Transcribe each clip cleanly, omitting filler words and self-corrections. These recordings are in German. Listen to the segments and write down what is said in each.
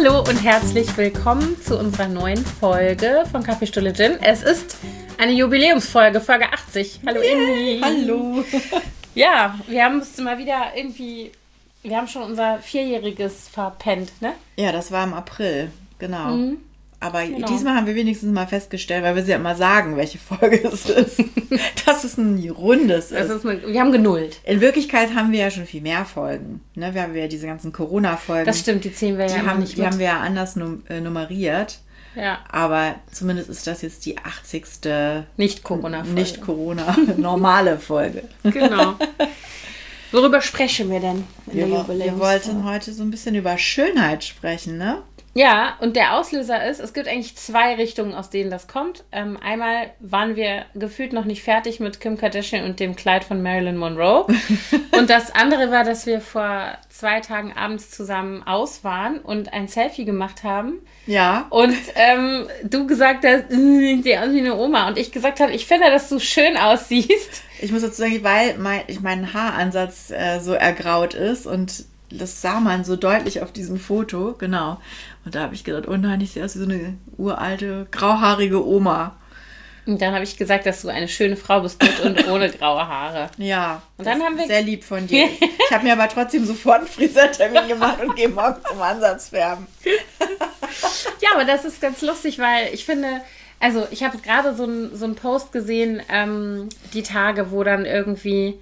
Hallo und herzlich willkommen zu unserer neuen Folge von Kaffeestulle Gin. Es ist eine Jubiläumsfolge, Folge 80. Hallo Inni. Hallo. Ja, wir haben es mal wieder irgendwie, wir haben schon unser 4-jähriges verpennt, ne? Ja, das war im April, genau. Mhm. Aber Genau. Diesmal haben wir wenigstens mal festgestellt, weil wir sie ja immer sagen, welche Folge es ist, dass es ein rundes ist. Wir haben genullt. In Wirklichkeit haben wir ja schon viel mehr Folgen. Ne? Wir haben ja diese ganzen Corona-Folgen. Das stimmt, die zählen wir ja immer nicht Die mit. haben wir ja anders nummeriert. Ja. Aber zumindest ist das jetzt die 80. Nicht-Corona-Folge. Nicht-Corona, normale Folge. Genau. Worüber sprechen wir denn in der Wir Jubiläumsfolge? wollten heute so ein bisschen über Schönheit sprechen, ne? Ja, und der Auslöser ist, es gibt eigentlich 2 Richtungen, aus denen das kommt. Einmal waren wir gefühlt noch nicht fertig mit Kim Kardashian und dem Kleid von Marilyn Monroe. Und das andere war, dass wir vor 2 Tagen abends zusammen aus waren und ein Selfie gemacht haben. Ja. Und du gesagt hast, ich sehe aus wie eine Oma. Und ich gesagt habe, ich finde, dass du schön aussiehst. Ich muss dazu sagen, weil mein Haaransatz so ergraut ist und das sah man so deutlich auf diesem Foto, genau. Und da habe ich gedacht, oh nein, ich sehe aus wie so eine uralte, grauhaarige Oma. Und dann habe ich gesagt, dass du eine schöne Frau bist mit und ohne graue Haare. Ja, und dann haben wir sehr lieb von dir. Ich habe mir aber trotzdem sofort einen Friseurtermin gemacht und gehe morgen zum Ansatzfärben. Ja, aber das ist ganz lustig, weil ich finde, also ich habe gerade so einen Post gesehen, die Tage, wo dann irgendwie,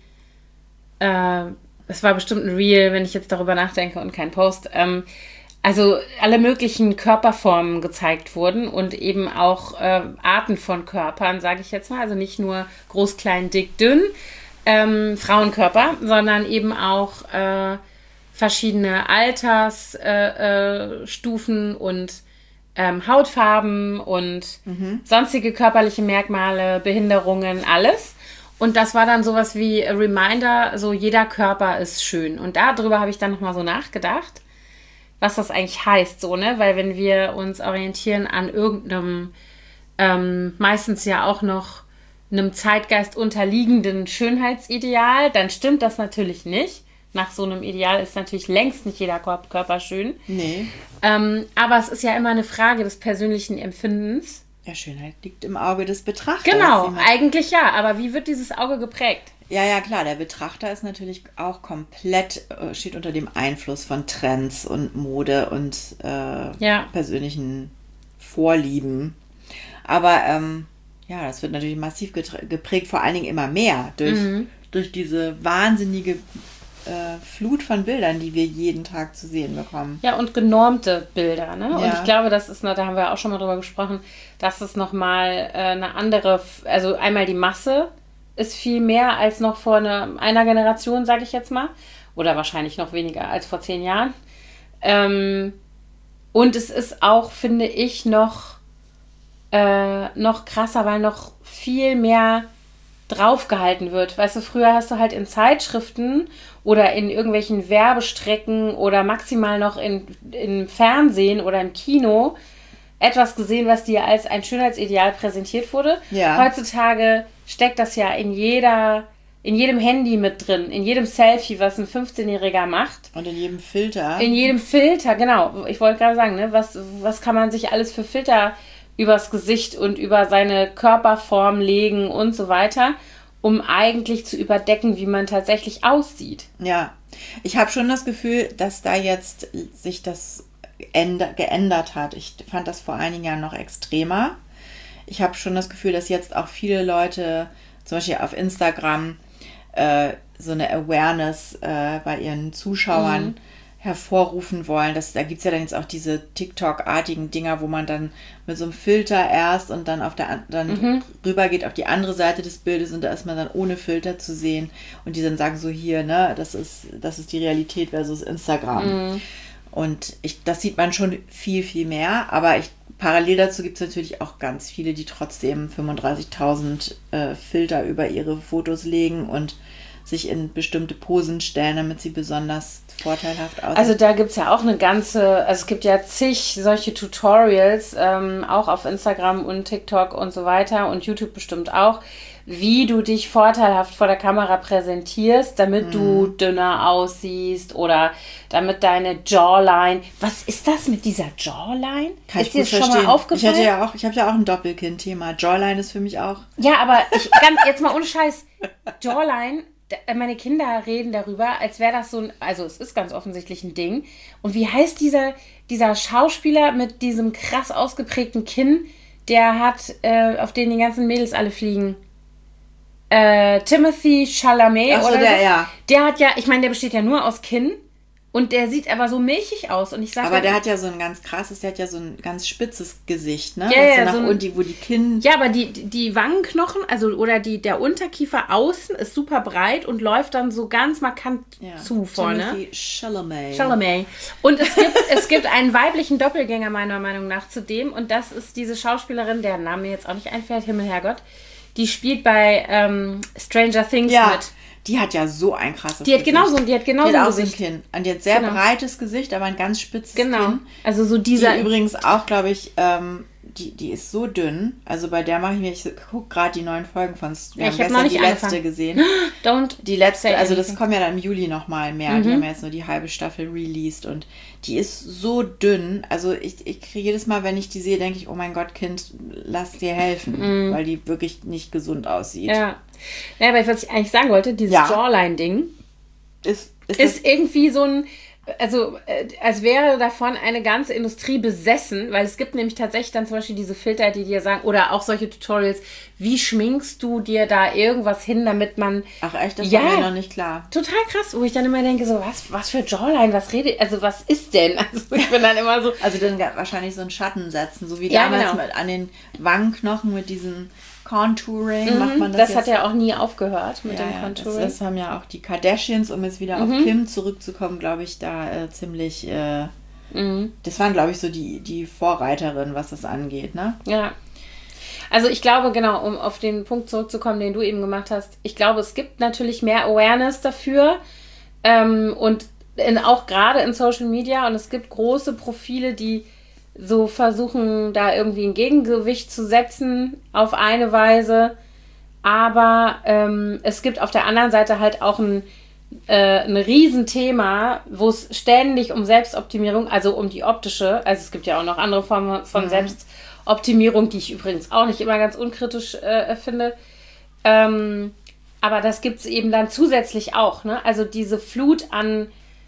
es war bestimmt ein Reel, wenn ich jetzt darüber nachdenke und kein Post, also alle möglichen Körperformen gezeigt wurden und eben auch Arten von Körpern, sage ich jetzt mal, also nicht nur groß, klein, dick, dünn, Frauenkörper, sondern eben auch verschiedene Altersstufen und Hautfarben und sonstige körperliche Merkmale, Behinderungen, alles. Und das war dann sowas wie a Reminder, so jeder Körper ist schön. Und darüber habe ich dann nochmal so nachgedacht, was das eigentlich heißt, so, ne? Weil wenn wir uns orientieren an irgendeinem, meistens ja auch noch einem Zeitgeist unterliegenden Schönheitsideal, dann stimmt das natürlich nicht. Nach so einem Ideal ist natürlich längst nicht jeder Körper schön. Nee. Aber es ist ja immer eine Frage des persönlichen Empfindens. Ja, Schönheit liegt im Auge des Betrachters. Genau, eigentlich ja. Aber wie wird dieses Auge geprägt? Ja, klar. Der Betrachter ist natürlich auch komplett, steht unter dem Einfluss von Trends und Mode und persönlichen Vorlieben. Aber das wird natürlich massiv geprägt, vor allen Dingen immer mehr durch diese wahnsinnige Flut von Bildern, die wir jeden Tag zu sehen bekommen. Ja, und genormte Bilder, ne? Ja. Und ich glaube, das ist, da haben wir auch schon mal drüber gesprochen, dass es nochmal eine andere, also einmal die Masse ist viel mehr als noch vor einer Generation, sage ich jetzt mal. Oder wahrscheinlich noch weniger als vor 10 Jahren. Und es ist auch, finde ich, noch krasser, weil noch viel mehr draufgehalten wird. Weißt du, früher hast du halt in Zeitschriften oder in irgendwelchen Werbestrecken oder maximal noch im Fernsehen oder im Kino etwas gesehen, was dir als ein Schönheitsideal präsentiert wurde. Ja. Heutzutage steckt das ja in jedem Handy mit drin, in jedem Selfie, was ein 15-Jähriger macht. Und in jedem Filter. In jedem Filter, genau. Ich wollte gerade sagen, ne, was kann man sich alles für Filter übers Gesicht und über seine Körperform legen und so weiter, um eigentlich zu überdecken, wie man tatsächlich aussieht. Ja, ich habe schon das Gefühl, dass da jetzt sich das geändert hat. Ich fand das vor einigen Jahren noch extremer. Ich habe schon das Gefühl, dass jetzt auch viele Leute, zum Beispiel auf Instagram, so eine Awareness bei ihren Zuschauern hervorrufen wollen. Da gibt es ja dann jetzt auch diese TikTok-artigen Dinger, wo man dann mit so einem Filter erst und dann rüber geht auf die andere Seite des Bildes und da ist man dann ohne Filter zu sehen und die dann sagen so, hier, ne, das ist die Realität versus Instagram. Und das sieht man schon viel, viel mehr, aber parallel dazu gibt es natürlich auch ganz viele, die trotzdem 35.000 Filter über ihre Fotos legen und sich in bestimmte Posen stellen, damit sie besonders vorteilhaft aussehen. Also da gibt es ja auch eine ganze, also es gibt ja zig solche Tutorials, auch auf Instagram und TikTok und so weiter und YouTube bestimmt auch, wie du dich vorteilhaft vor der Kamera präsentierst, damit du dünner aussiehst oder damit deine Jawline... Was ist das mit dieser Jawline? Ist dir das schon mal aufgefallen? Ich habe ja auch ein Doppelkinn-Thema. Jawline ist für mich auch... Ja, aber jetzt mal ohne Scheiß, Jawline... Meine Kinder reden darüber, als wäre das so ein, also es ist ganz offensichtlich ein Ding. Und wie heißt dieser Schauspieler mit diesem krass ausgeprägten Kinn, der hat, auf den die ganzen Mädels alle fliegen? Timothée Chalamet oder der, so. Ja. Der hat ja, ich meine, der besteht ja nur aus Kinn. Und der sieht aber so milchig aus. Und ich sag aber der hat ja so ein ganz krasses, der hat ja so ein ganz spitzes Gesicht, ne? Ja, so wo die Kinn... Ja, aber die Wangenknochen, also oder der Unterkiefer außen ist super breit und läuft dann so ganz markant zu vorne. Timothée Chalamet. Und es gibt einen weiblichen Doppelgänger meiner Meinung nach zu dem. Und das ist diese Schauspielerin, deren Name mir jetzt auch nicht einfällt, Himmel, Herrgott. Die spielt bei Stranger Things mit. Die hat ja so ein krasses Gesicht. Die hat genauso ein Gesicht. Kinn. Und die hat sehr breites Gesicht, aber ein ganz spitzes Kinn. Also so dieser... Die übrigens auch, glaube ich, die ist so dünn. Also bei der mache ich mir... Ich gucke gerade die neuen Folgen von... Wir haben gestern die letzte gesehen. Die letzte, also das kommt ja dann im Juli nochmal mehr. Die haben ja jetzt nur die halbe Staffel released. Und die ist so dünn. Also ich kriege jedes Mal, wenn ich die sehe, denke ich, oh mein Gott, Kind, lass dir helfen. Weil die wirklich nicht gesund aussieht. Ja, aber was ich eigentlich sagen wollte, dieses Jawline-Ding ist irgendwie so ein, also als wäre davon eine ganze Industrie besessen, weil es gibt nämlich tatsächlich dann zum Beispiel diese Filter, die dir sagen, oder auch solche Tutorials, wie schminkst du dir da irgendwas hin, damit man... Ach echt, das war mir noch nicht klar. Total krass, wo ich dann immer denke, so was für Jawline, was ist denn? Also ich bin dann immer so... Also dann wahrscheinlich so einen Schatten setzen, so wie damals an den Wangenknochen mit diesen... Contouring macht man das. Das hat ja auch nie aufgehört mit dem Contouring. Das haben ja auch die Kardashians, um jetzt wieder auf Kim zurückzukommen, glaube ich, da ziemlich... Das waren, glaube ich, so die Vorreiterinnen, was das angeht, ne? Ja. Also ich glaube, genau, um auf den Punkt zurückzukommen, den du eben gemacht hast, ich glaube, es gibt natürlich mehr Awareness dafür und auch gerade in Social Media und es gibt große Profile, die so versuchen, da irgendwie ein Gegengewicht zu setzen auf eine Weise. Aber es gibt auf der anderen Seite halt auch ein Riesenthema, wo es ständig um Selbstoptimierung, also um die optische, also es gibt ja auch noch andere Formen von Selbstoptimierung, die ich übrigens auch nicht immer ganz unkritisch finde. Aber das gibt es eben dann zusätzlich auch, ne? Also diese Flut an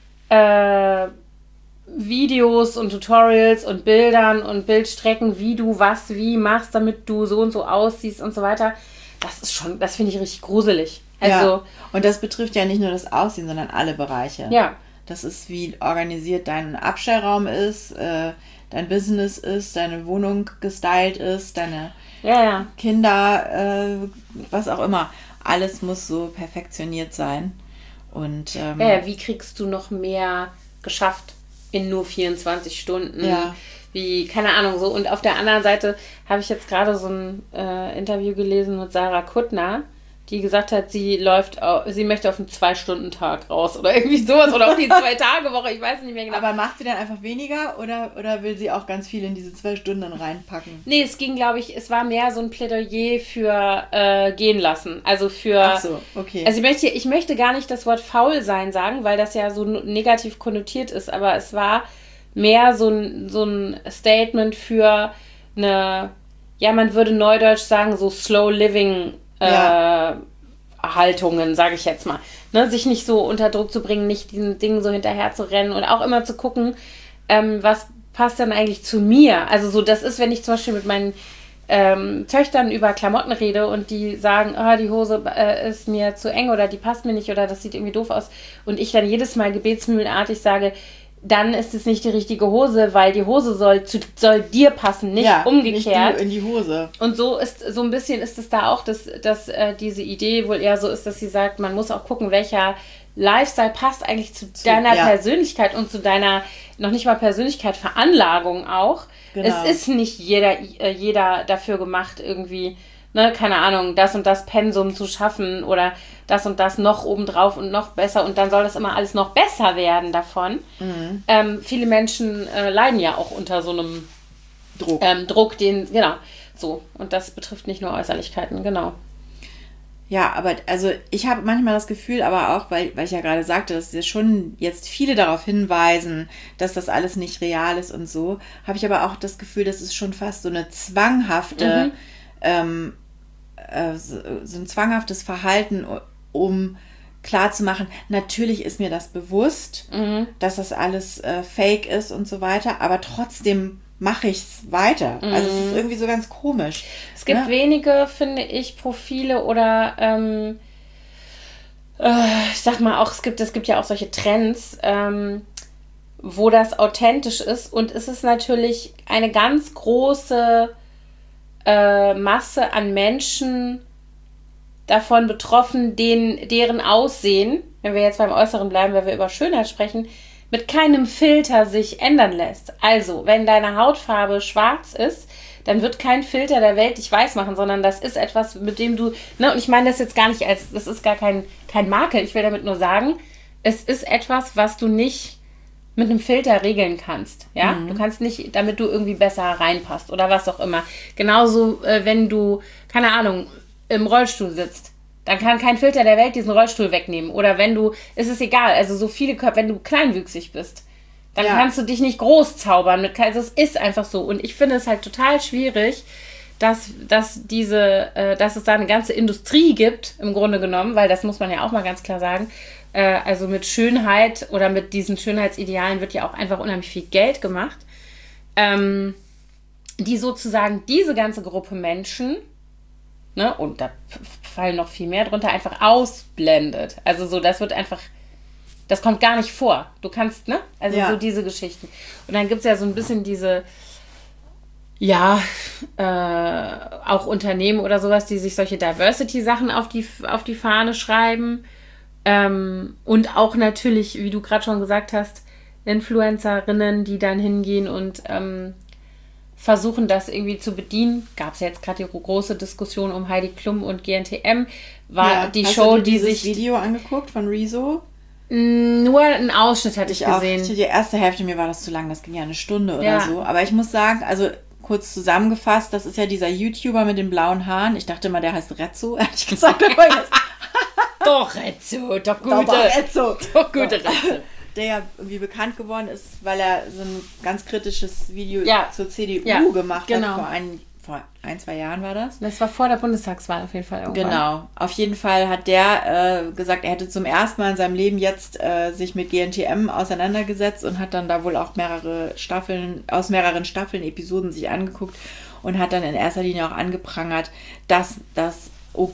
Videos und Tutorials und Bildern und Bildstrecken, wie du was wie machst, damit du so und so aussiehst und so weiter. Das finde ich richtig gruselig. Also, und das betrifft ja nicht nur das Aussehen, sondern alle Bereiche. Ja. Das ist, wie organisiert dein Abstellraum ist, dein Business ist, deine Wohnung gestylt ist, deine Kinder, was auch immer. Alles muss so perfektioniert sein. Und wie kriegst du noch mehr geschafft in nur 24 Stunden? Wie, keine Ahnung, so. Und auf der anderen Seite habe ich jetzt gerade so ein Interview gelesen mit Sarah Kuttner, die gesagt hat, sie möchte auf einen 2-Stunden-Tag raus oder irgendwie sowas oder auf die 2-Tage-Woche, ich weiß nicht mehr genau. Aber macht sie dann einfach weniger oder will sie auch ganz viel in diese 2 Stunden reinpacken? Nee, es ging, glaube ich, es war mehr so ein Plädoyer für gehen lassen. Also für... Ach so, okay. Also ich möchte gar nicht das Wort faul sein sagen, weil das ja so negativ konnotiert ist, aber es war mehr so ein Statement für eine, ja, man würde neudeutsch sagen, so Slow Living Haltungen, sage ich jetzt mal. Ne? Sich nicht so unter Druck zu bringen, nicht diesen Dingen so hinterher zu rennen und auch immer zu gucken, was passt denn eigentlich zu mir? Also so, das ist, wenn ich zum Beispiel mit meinen Töchtern über Klamotten rede und die sagen, die Hose ist mir zu eng oder die passt mir nicht oder das sieht irgendwie doof aus und ich dann jedes Mal gebetsmühlenartig sage, dann ist es nicht die richtige Hose, weil die Hose soll dir passen, nicht umgekehrt. Nicht du in die Hose. Und so ein bisschen ist es da auch, dass diese Idee wohl eher so ist, dass sie sagt, man muss auch gucken, welcher Lifestyle passt eigentlich zu deiner Persönlichkeit und zu deiner, noch nicht mal Persönlichkeit, Veranlagung auch. Genau. Es ist nicht jeder dafür gemacht, irgendwie ne, keine Ahnung, das und das Pensum zu schaffen oder das und das noch obendrauf und noch besser und dann soll das immer alles noch besser werden davon. Viele Menschen leiden ja auch unter so einem Druck, genau, so. Und das betrifft nicht nur Äußerlichkeiten, genau. Ja, aber also ich habe manchmal das Gefühl, aber auch, weil ich ja gerade sagte, dass ja schon jetzt viele darauf hinweisen, dass das alles nicht real ist und so, habe ich aber auch das Gefühl, das ist schon fast so eine zwanghafte, so ein zwanghaftes Verhalten, um klarzumachen, natürlich ist mir das bewusst, dass das alles fake ist und so weiter, aber trotzdem mache ich es weiter. Also es ist irgendwie so ganz komisch. Es gibt wenige, finde ich, Profile oder ich sag mal auch, es gibt ja auch solche Trends, wo das authentisch ist und es ist natürlich eine ganz große Masse an Menschen davon betroffen, deren Aussehen, wenn wir jetzt beim Äußeren bleiben, wenn wir über Schönheit sprechen, mit keinem Filter sich ändern lässt. Also, wenn deine Hautfarbe schwarz ist, dann wird kein Filter der Welt dich weiß machen, sondern das ist etwas, mit dem du, ne, und ich meine das jetzt gar nicht das ist gar kein Makel, ich will damit nur sagen, es ist etwas, was du nicht mit einem Filter regeln kannst, ja? Du kannst nicht, damit du irgendwie besser reinpasst oder was auch immer. Genauso, wenn du, keine Ahnung, im Rollstuhl sitzt, dann kann kein Filter der Welt diesen Rollstuhl wegnehmen. Oder wenn du, es ist egal, also so viele Körper, wenn du kleinwüchsig bist, dann kannst du dich nicht groß zaubern. Also es ist einfach so. Und ich finde es halt total schwierig, dass es da eine ganze Industrie gibt, im Grunde genommen, weil das muss man ja auch mal ganz klar sagen. Also mit Schönheit oder mit diesen Schönheitsidealen wird ja auch einfach unheimlich viel Geld gemacht. Die sozusagen diese ganze Gruppe Menschen, ne, und da fallen noch viel mehr drunter, einfach ausblendet. Also so, das kommt gar nicht vor. Du kannst, ne? Also so diese Geschichten. Und dann gibt es ja so ein bisschen diese, auch Unternehmen oder sowas, die sich solche Diversity-Sachen auf die Fahne schreiben. Und auch natürlich, wie du gerade schon gesagt hast, Influencerinnen, die dann hingehen und versuchen, das irgendwie zu bedienen. Gab es ja jetzt gerade die große Diskussion um Heidi Klum und GNTM. War die Show, die sich... Hast du Video angeguckt von Rezo? Nur einen Ausschnitt hatte ich gesehen. Die erste Hälfte, mir war das zu lang, das ging ja eine Stunde oder so. Aber ich muss sagen, also kurz zusammengefasst, das ist ja dieser YouTuber mit den blauen Haaren. Ich dachte immer, der heißt Rezzo, ehrlich gesagt. Doch, Rezzo, doch gute Rezzo. Der ja irgendwie bekannt geworden ist, weil er so ein ganz kritisches Video zur CDU gemacht hat. Vor 1-2 Jahren war das. Das war vor der Bundestagswahl auf jeden Fall irgendwann. Genau. Auf jeden Fall hat der gesagt, er hätte zum ersten Mal in seinem Leben jetzt sich mit GNTM auseinandergesetzt und hat dann da wohl auch mehreren Staffeln Episoden sich angeguckt und hat dann in erster Linie auch angeprangert, dass das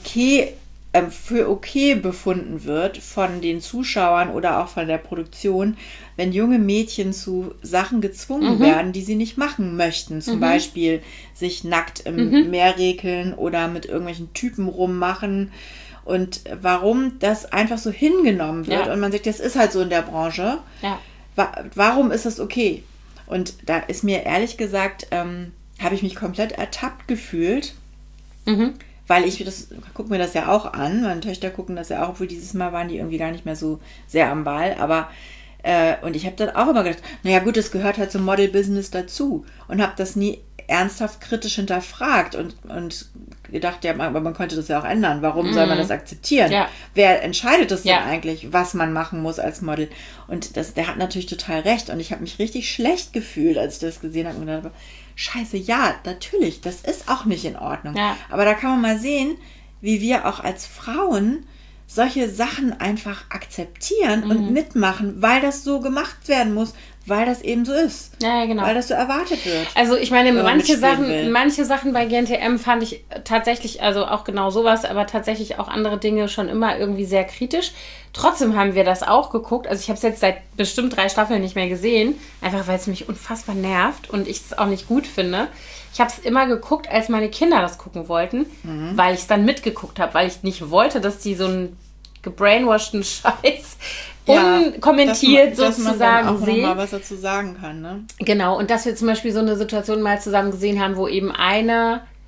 für okay befunden wird von den Zuschauern oder auch von der Produktion, wenn junge Mädchen zu Sachen gezwungen werden, die sie nicht machen möchten. Zum Beispiel sich nackt im Meer rekeln oder mit irgendwelchen Typen rummachen. Und warum das einfach so hingenommen wird und man sagt, das ist halt so in der Branche. Ja. Warum ist das okay? Und da ist mir ehrlich gesagt, habe ich mich komplett ertappt gefühlt. Weil gucke mir das ja auch an. Meine Töchter gucken das ja auch, obwohl dieses Mal waren die irgendwie gar nicht mehr so sehr am Ball. Aber, und ich habe dann auch immer gedacht, naja gut, das gehört halt zum Model-Business dazu. Und habe das nie ernsthaft kritisch hinterfragt und gedacht, ja, aber man könnte das ja auch ändern. Warum soll man das akzeptieren? Ja. Wer entscheidet das denn eigentlich, was man machen muss als Model? Und der hat natürlich total recht. Und ich habe mich richtig schlecht gefühlt, als ich das gesehen habe und gedacht habe, Scheiße, ja, natürlich, das ist auch nicht in Ordnung. Ja. Aber da kann man mal sehen, wie wir auch als Frauen solche Sachen einfach akzeptieren und mitmachen, weil das so gemacht werden muss, weil das eben so ist. Ja, genau. Weil das so erwartet wird. Also ich meine, manche Sachen bei GNTM fand ich tatsächlich, also auch genau sowas, aber tatsächlich auch andere Dinge schon immer irgendwie sehr kritisch. Trotzdem haben wir das auch geguckt. Also ich habe es jetzt seit bestimmt 3 Staffeln nicht mehr gesehen, einfach weil es mich unfassbar nervt und ich es auch nicht gut finde. Ich habe es immer geguckt, als meine Kinder das gucken wollten, weil ich es dann mitgeguckt habe, weil ich nicht wollte, dass die so einen gebrainwashten Scheiß unkommentiert dass man dann auch sehen. Noch mal was dazu sagen kann, ne? Genau, und dass wir zum Beispiel so eine Situation mal zusammen gesehen haben, wo eben eine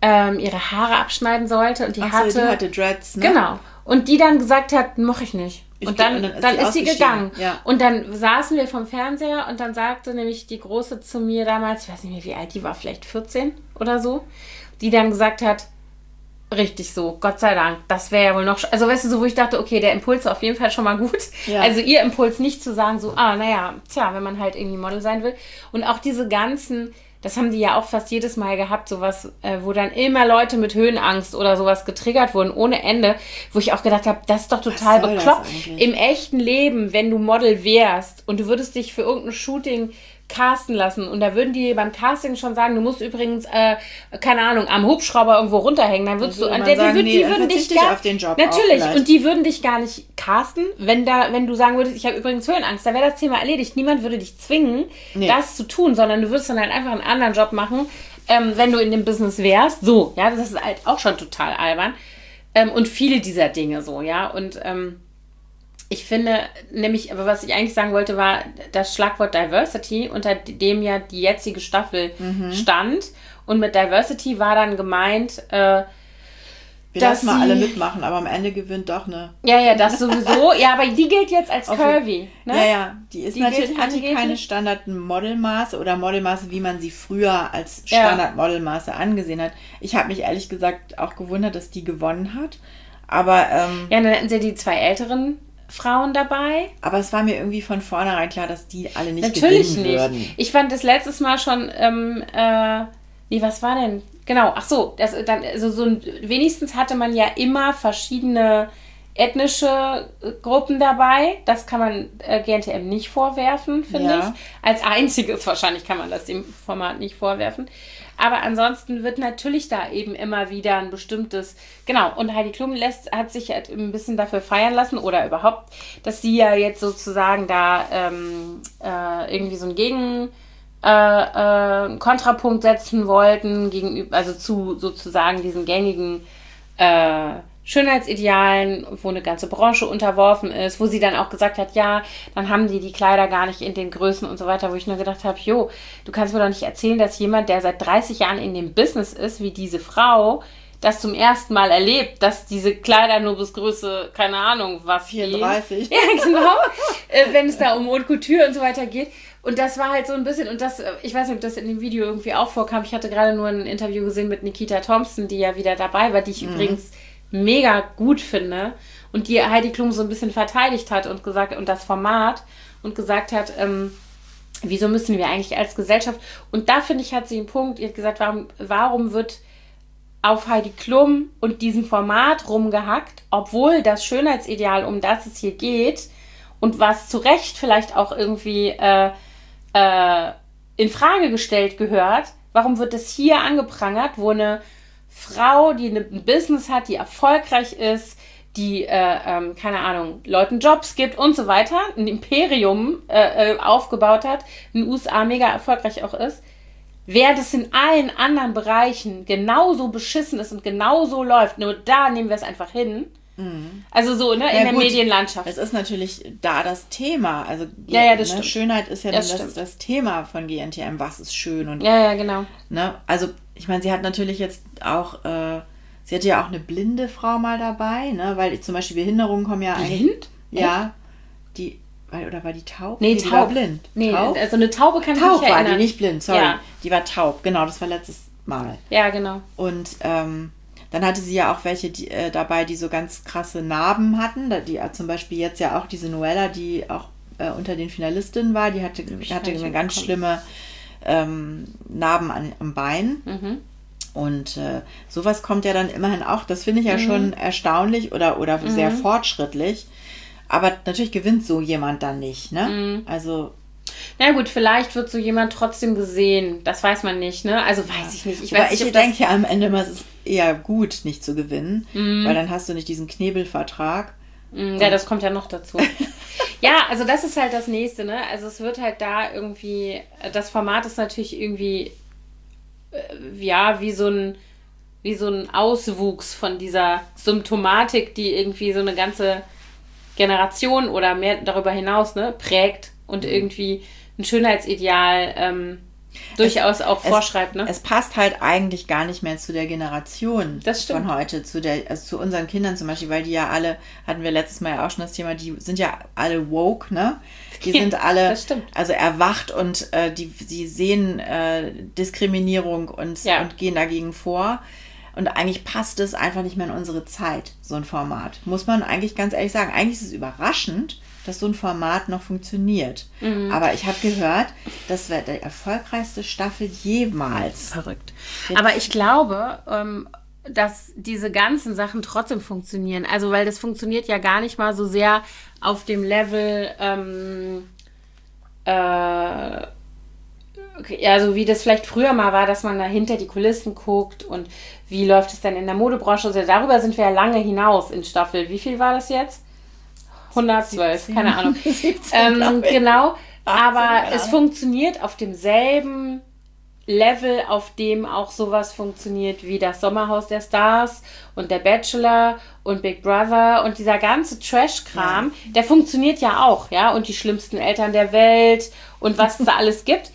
ihre Haare abschneiden sollte und die hatte Dreads, ne? Genau. Und die dann gesagt hat, mach ich nicht. Und dann ist sie gegangen. Ja. Und dann saßen wir vom Fernseher und dann sagte nämlich die Große zu mir damals, ich weiß nicht mehr wie alt die war, vielleicht 14 oder so, die dann gesagt hat, richtig so, Gott sei Dank, das wäre ja wohl noch, also weißt du, so wo ich dachte, okay, der Impuls war auf jeden Fall schon mal gut. Ja. Also ihr Impuls nicht zu sagen, so, wenn man halt irgendwie Model sein will. Und auch diese ganzen, das haben die ja auch fast jedes Mal gehabt, sowas, wo dann immer Leute mit Höhenangst oder sowas getriggert wurden, ohne Ende, wo ich auch gedacht habe, das ist doch total bekloppt. Im echten Leben, wenn du Model wärst und du würdest dich für irgendein Shooting casten lassen und da würden die beim Casting schon sagen, du musst übrigens, keine Ahnung, am Hubschrauber irgendwo runterhängen, dann würdest du, die würden dich gar, auf den Job natürlich, und die würden dich gar nicht casten, wenn du sagen würdest, ich habe übrigens Höhenangst, da wäre das Thema erledigt. Niemand würde dich zwingen, das zu tun, sondern du würdest dann halt einfach einen anderen Job machen, wenn du in dem Business wärst. So, ja, das ist halt auch schon total albern. Und viele dieser Dinge so, ja, und ich finde nämlich, aber was ich eigentlich sagen wollte, war das Schlagwort Diversity, unter dem ja die jetzige Staffel stand. Und mit Diversity war dann gemeint, wir lassen mal alle mitmachen, aber am Ende gewinnt doch eine. Ja, das sowieso. Ja, aber die gilt jetzt als curvy. Ne? Ja, die ist natürlich, hat die keine Standard-Modelmaße oder Modelmaße, wie man sie früher als Standard-Modelmaße angesehen hat. Ich habe mich ehrlich gesagt auch gewundert, dass die gewonnen hat. Aber dann hätten sie die 2 älteren Frauen dabei. Aber es war mir irgendwie von vornherein klar, dass die alle nicht natürlich gewinnen würden. Nicht. Ich fand das letztes Mal schon, was war denn? Genau, ach so, wenigstens hatte man ja immer verschiedene ethnische Gruppen dabei. Das kann man GNTM nicht vorwerfen, finde ich. Als einziges wahrscheinlich kann man das dem Format nicht vorwerfen. Aber ansonsten wird natürlich da eben immer wieder ein bestimmtes, genau, und Heidi Klum hat sich halt ein bisschen dafür feiern lassen oder überhaupt, dass sie ja jetzt sozusagen da irgendwie so einen Kontrapunkt setzen wollten gegenüber, also zu sozusagen diesen gängigen Schönheitsidealen, wo eine ganze Branche unterworfen ist, wo sie dann auch gesagt hat, ja, dann haben die Kleider gar nicht in den Größen und so weiter, wo ich nur gedacht habe, du kannst mir doch nicht erzählen, dass jemand, der seit 30 Jahren in dem Business ist, wie diese Frau, das zum ersten Mal erlebt, dass diese Kleider nur bis Größe, keine Ahnung, was 34. Ja, genau. Wenn es da um Haute Couture und so weiter geht. Und das war halt so ein bisschen, und das, ich weiß nicht, ob das in dem Video irgendwie auch vorkam, ich hatte gerade nur ein Interview gesehen mit Nikita Thompson, die ja wieder dabei war, die ich übrigens mega gut finde und die Heidi Klum so ein bisschen verteidigt hat und gesagt, und das Format und gesagt hat, wieso müssen wir eigentlich als Gesellschaft, und da finde ich, hat sie einen Punkt, ihr hat gesagt, warum wird auf Heidi Klum und diesem Format rumgehackt, obwohl das Schönheitsideal, um das es hier geht und was zu Recht vielleicht auch irgendwie in Frage gestellt gehört, warum wird das hier angeprangert, wo eine Frau, die ein Business hat, die erfolgreich ist, die, keine Ahnung, Leuten Jobs gibt und so weiter, ein Imperium aufgebaut hat, in den USA mega erfolgreich auch ist, während es in allen anderen Bereichen genauso beschissen ist und genauso läuft, nur da nehmen wir es einfach hin. Also so, ne, in der Medienlandschaft. Es ist natürlich da das Thema. Also das stimmt. Schönheit ist ja das Thema von GNTM, was ist schön. Und, genau. Ne, also ich meine, sie hat natürlich jetzt auch, sie hatte ja auch eine blinde Frau mal dabei, ne, weil zum Beispiel Behinderungen kommen ja eigentlich. Blind? Ja, die, oder war die taub? Nee, taub. Die war blind. Nee, taub? Also eine Taube kann ich mich nicht erinnern. War die, nicht blind, sorry. Ja. Die war taub, genau, das war letztes Mal. Ja, genau. Und dann hatte sie ja auch welche dabei, die so ganz krasse Narben hatten. Die zum Beispiel jetzt ja auch diese Noella, die auch unter den Finalistinnen war, die hatte eine ganz schlimme Narben am Bein. Und sowas kommt ja dann immerhin auch, das finde ich ja schon erstaunlich oder sehr fortschrittlich. Aber natürlich gewinnt so jemand dann nicht, ne? Also... Na gut, vielleicht wird so jemand trotzdem gesehen. Das weiß man nicht, ne? Also weiß ich nicht. Ich denke ja am Ende mal, es ist eher gut, nicht zu gewinnen, weil dann hast du nicht diesen Knebelvertrag. Ja, das kommt ja noch dazu. Ja, also das ist halt das Nächste, ne? Also es wird halt da irgendwie, das Format ist natürlich irgendwie, wie so ein Auswuchs von dieser Symptomatik, die irgendwie so eine ganze Generation oder mehr darüber hinaus, ne, prägt und irgendwie ein Schönheitsideal durchaus auch vorschreibt. Ne? Es passt halt eigentlich gar nicht mehr zu der Generation von heute, zu unseren Kindern zum Beispiel, weil die ja alle, hatten wir letztes Mal ja auch schon das Thema, die sind ja alle woke, ne? Die sind alle also erwacht und sie sehen Diskriminierung und gehen dagegen vor. Und eigentlich passt es einfach nicht mehr in unsere Zeit, so ein Format. Muss man eigentlich ganz ehrlich sagen. Eigentlich ist es überraschend, dass so ein Format noch funktioniert. Aber ich habe gehört, das wäre die erfolgreichste Staffel jemals. Verrückt. Aber ich glaube, dass diese ganzen Sachen trotzdem funktionieren. Also, weil das funktioniert ja gar nicht mal so sehr auf dem Level, ja, so wie das vielleicht früher mal war, dass man da hinter die Kulissen guckt und wie läuft es denn in der Modebranche. Also darüber sind wir ja lange hinaus in Staffel. Wie viel war das jetzt? 112, 17, keine Ahnung. 17, genau, 18, aber es funktioniert auf demselben Level, auf dem auch sowas funktioniert wie das Sommerhaus der Stars und der Bachelor und Big Brother und dieser ganze Trash-Kram, der funktioniert ja auch, ja, und die schlimmsten Eltern der Welt und was es da alles gibt.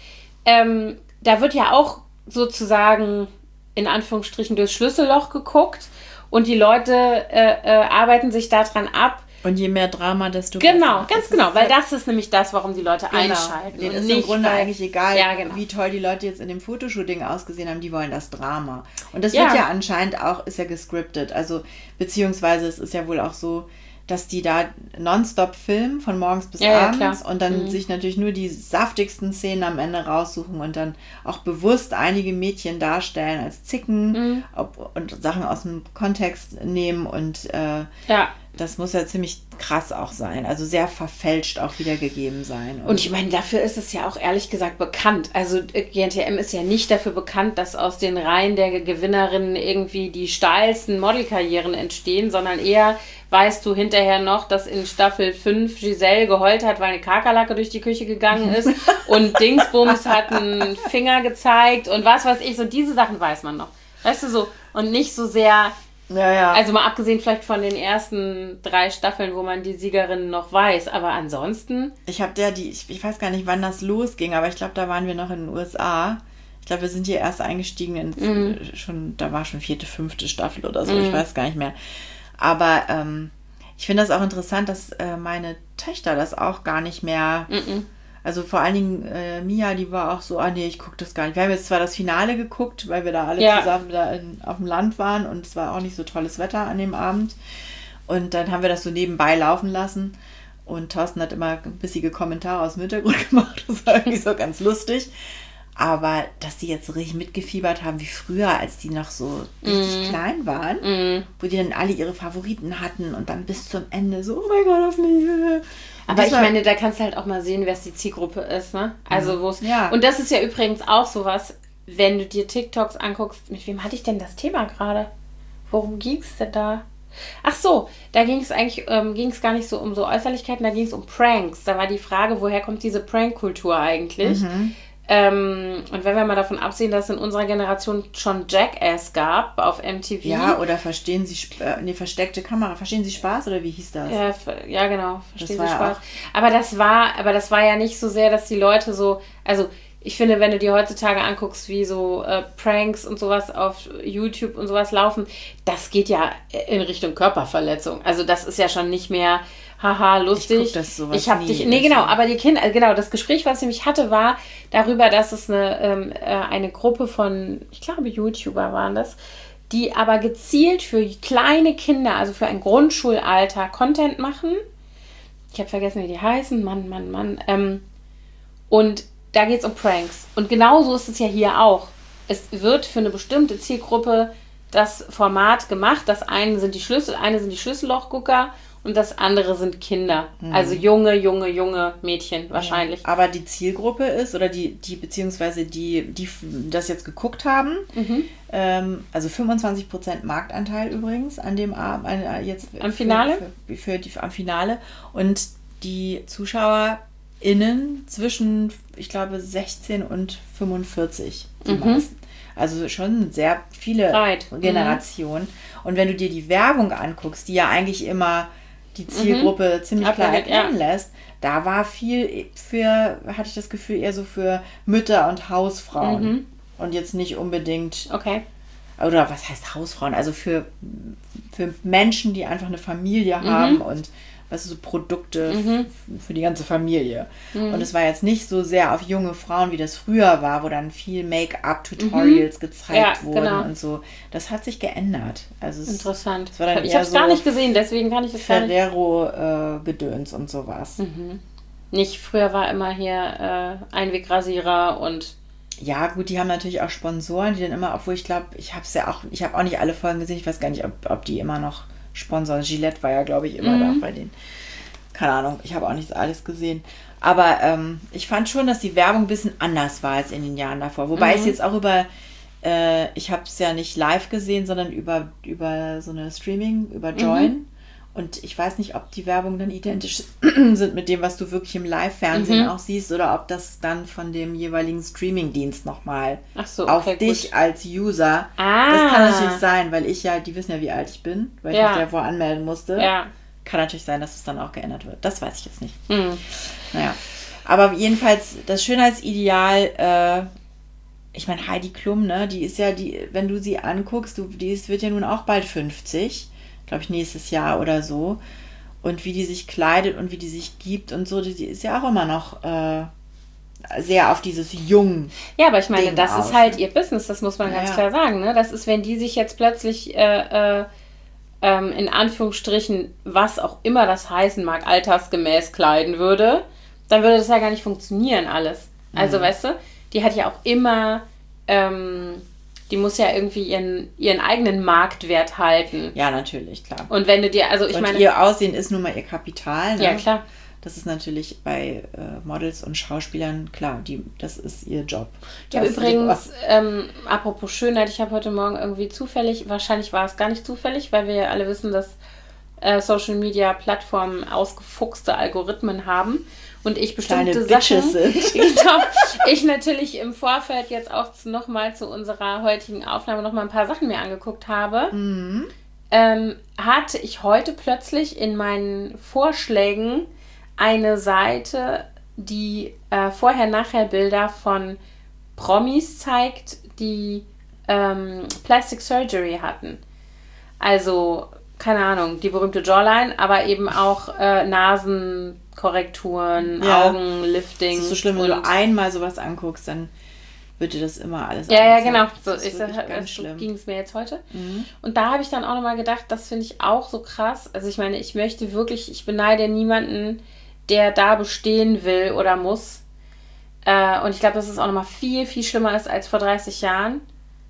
Da wird ja auch sozusagen in Anführungsstrichen durchs Schlüsselloch geguckt und die Leute arbeiten sich daran ab. Und je mehr Drama, desto besser. Genau, ganz genau, weil das ist nämlich das, warum die Leute einschalten. Denen ist im Grunde eigentlich egal, wie toll die Leute jetzt in dem Fotoshooting ausgesehen haben, die wollen das Drama. Und das wird ja anscheinend auch, ist ja gescriptet, also beziehungsweise es ist ja wohl auch so, dass die da nonstop filmen, von morgens bis abends und dann sich natürlich nur die saftigsten Szenen am Ende raussuchen und dann auch bewusst einige Mädchen darstellen als Zicken und Sachen aus dem Kontext nehmen und das muss ja ziemlich krass auch sein, also sehr verfälscht auch wiedergegeben sein. Und ich meine, dafür ist es ja auch ehrlich gesagt bekannt. Also GNTM ist ja nicht dafür bekannt, dass aus den Reihen der Gewinnerinnen irgendwie die steilsten Modelkarrieren entstehen, sondern eher weißt du hinterher noch, dass in Staffel 5 Giselle geheult hat, weil eine Kakerlake durch die Küche gegangen ist und Dingsbums hat einen Finger gezeigt und was weiß ich, so diese Sachen weiß man noch. Weißt du, so, und nicht so sehr... Also mal abgesehen vielleicht von den ersten 3 Staffeln, wo man die Siegerinnen noch weiß, aber ansonsten... Ich weiß gar nicht, wann das losging, aber ich glaube, da waren wir noch in den USA. Ich glaube, wir sind hier erst eingestiegen da war schon 4., 5. Staffel oder so, ich weiß gar nicht mehr. Aber ich finde das auch interessant, dass meine Töchter das auch gar nicht mehr... Also vor allen Dingen Mia, die war auch so, ich gucke das gar nicht. Wir haben jetzt zwar das Finale geguckt, weil wir da alle zusammen auf dem Land waren und es war auch nicht so tolles Wetter an dem Abend. Und dann haben wir das so nebenbei laufen lassen und Thorsten hat immer bissige Kommentare aus dem Hintergrund gemacht. Das war irgendwie so ganz lustig. Aber dass die jetzt so richtig mitgefiebert haben wie früher, als die noch so richtig klein waren, wo die dann alle ihre Favoriten hatten und dann bis zum Ende so, oh mein Gott, auf mich. Aber ich meine, da kannst du halt auch mal sehen, wer es die Zielgruppe ist, ne? Also wo es. Und das ist ja übrigens auch sowas, wenn du dir TikToks anguckst, mit wem hatte ich denn das Thema gerade? Worum ging es denn da? Ach so, da ging es eigentlich gar nicht so um so Äußerlichkeiten, da ging es um Pranks. Da war die Frage, woher kommt diese Prank-Kultur eigentlich? Und wenn wir mal davon absehen, dass es in unserer Generation schon Jackass gab auf MTV. Ja, oder versteckte Kamera. Verstehen Sie Spaß oder wie hieß das? Ja genau, Verstehen Sie Spaß. Aber das war ja nicht so sehr, dass die Leute so, also ich finde, wenn du dir heutzutage anguckst, wie so Pranks und sowas auf YouTube und sowas laufen, das geht ja in Richtung Körperverletzung. Also das ist ja schon nicht mehr haha, lustig. Ich guck das sowas aber die Kinder, das Gespräch, was ich nämlich hatte, war darüber, dass es eine Gruppe von, ich glaube, YouTuber waren das, die aber gezielt für kleine Kinder, also für ein Grundschulalter, Content machen. Ich habe vergessen, wie die heißen. Mann. Und da geht es um Pranks. Und genauso ist es ja hier auch. Es wird für eine bestimmte Zielgruppe das Format gemacht. Das eine sind die Schlüssellochgucker und das andere sind Kinder. Also junge Mädchen wahrscheinlich. Ja, aber die Zielgruppe ist, oder die beziehungsweise die das jetzt geguckt haben, also 25% Marktanteil übrigens an dem Abend, jetzt am Finale? Am Finale. Und die ZuschauerInnen zwischen, ich glaube, 16 und 45, die meisten. Also schon sehr viele Generationen. Und wenn du dir die Werbung anguckst, die ja eigentlich immer die Zielgruppe ziemlich klar erkennen lässt. Da war viel hatte ich das Gefühl, eher so für Mütter und Hausfrauen. Und jetzt nicht unbedingt... Okay. Oder was heißt Hausfrauen? Also für Menschen, die einfach eine Familie haben und so Produkte für die ganze Familie. Und es war jetzt nicht so sehr auf junge Frauen, wie das früher war, wo dann viel Make-up-Tutorials gezeigt wurden und so. Das hat sich geändert. Also interessant. Es war dann ich habe es gar nicht gesehen, deswegen kann ich es gar nicht... Ferrero-Gedöns und sowas. Nicht, früher war immer hier Einwegrasierer und... Ja, gut, die haben natürlich auch Sponsoren, die dann immer, obwohl ich glaube, ich habe auch nicht alle Folgen gesehen, ich weiß gar nicht, ob die immer noch Sponsor. Gillette war ja, glaube ich, immer da bei denen. Keine Ahnung, ich habe auch nicht alles gesehen. Aber ich fand schon, dass die Werbung ein bisschen anders war als in den Jahren davor. Wobei es jetzt auch ich habe es ja nicht live gesehen, sondern über so eine Streaming, über Join. Und ich weiß nicht, ob die Werbung dann identisch sind mit dem, was du wirklich im Live-Fernsehen auch siehst, oder ob das dann von dem jeweiligen Streaming-Dienst nochmal auf dich als User. Das kann natürlich sein, weil die wissen ja, wie alt ich bin, weil ich mich davor anmelden musste. Ja. Kann natürlich sein, dass es dann auch geändert wird. Das weiß ich jetzt nicht. Naja. Aber jedenfalls, das Schönheitsideal, ich meine, Heidi Klum, ne, die ist ja, wenn du sie anguckst, wird ja nun auch bald 50. Glaube ich, nächstes Jahr oder so. Und wie die sich kleidet und wie die sich gibt und so, die ist ja auch immer noch sehr auf dieses Jung. Ja, aber ich meine, das ist halt ihr Business, das muss man ganz klar sagen. Ne? Das ist, wenn die sich jetzt plötzlich in Anführungsstrichen, was auch immer das heißen mag, altersgemäß kleiden würde, dann würde das ja gar nicht funktionieren alles. Also, weißt du, die hat ja auch immer... die muss ja irgendwie ihren eigenen Marktwert halten. Ja, natürlich, klar. Und wenn du dir, ihr Aussehen ist nun mal ihr Kapital, ne? Ja, klar. Das ist natürlich bei Models und Schauspielern, klar, das ist ihr Job. Ja, übrigens, apropos Schönheit, ich habe heute Morgen irgendwie zufällig, wahrscheinlich war es gar nicht zufällig, weil wir ja alle wissen, dass Social-Media-Plattformen ausgefuchste Algorithmen haben. Und ich bestimmte Sachen, genau, ich natürlich im Vorfeld jetzt auch nochmal zu unserer heutigen Aufnahme nochmal ein paar Sachen mir angeguckt habe, hatte ich heute plötzlich in meinen Vorschlägen eine Seite, die Vorher-Nachher-Bilder von Promis zeigt, die Plastic Surgery hatten. Also, keine Ahnung, die berühmte Jawline, aber eben auch Nasenkorrekturen, Augenlifting. Das ist so schlimm, wenn du einmal sowas anguckst, dann wird dir das immer alles Ja, genau. So ging es mir jetzt heute. Und da habe ich dann auch nochmal gedacht, das finde ich auch so krass. Also ich meine, ich beneide niemanden, der da bestehen will oder muss. Und ich glaube, dass es auch nochmal viel, viel schlimmer ist als vor 30 Jahren.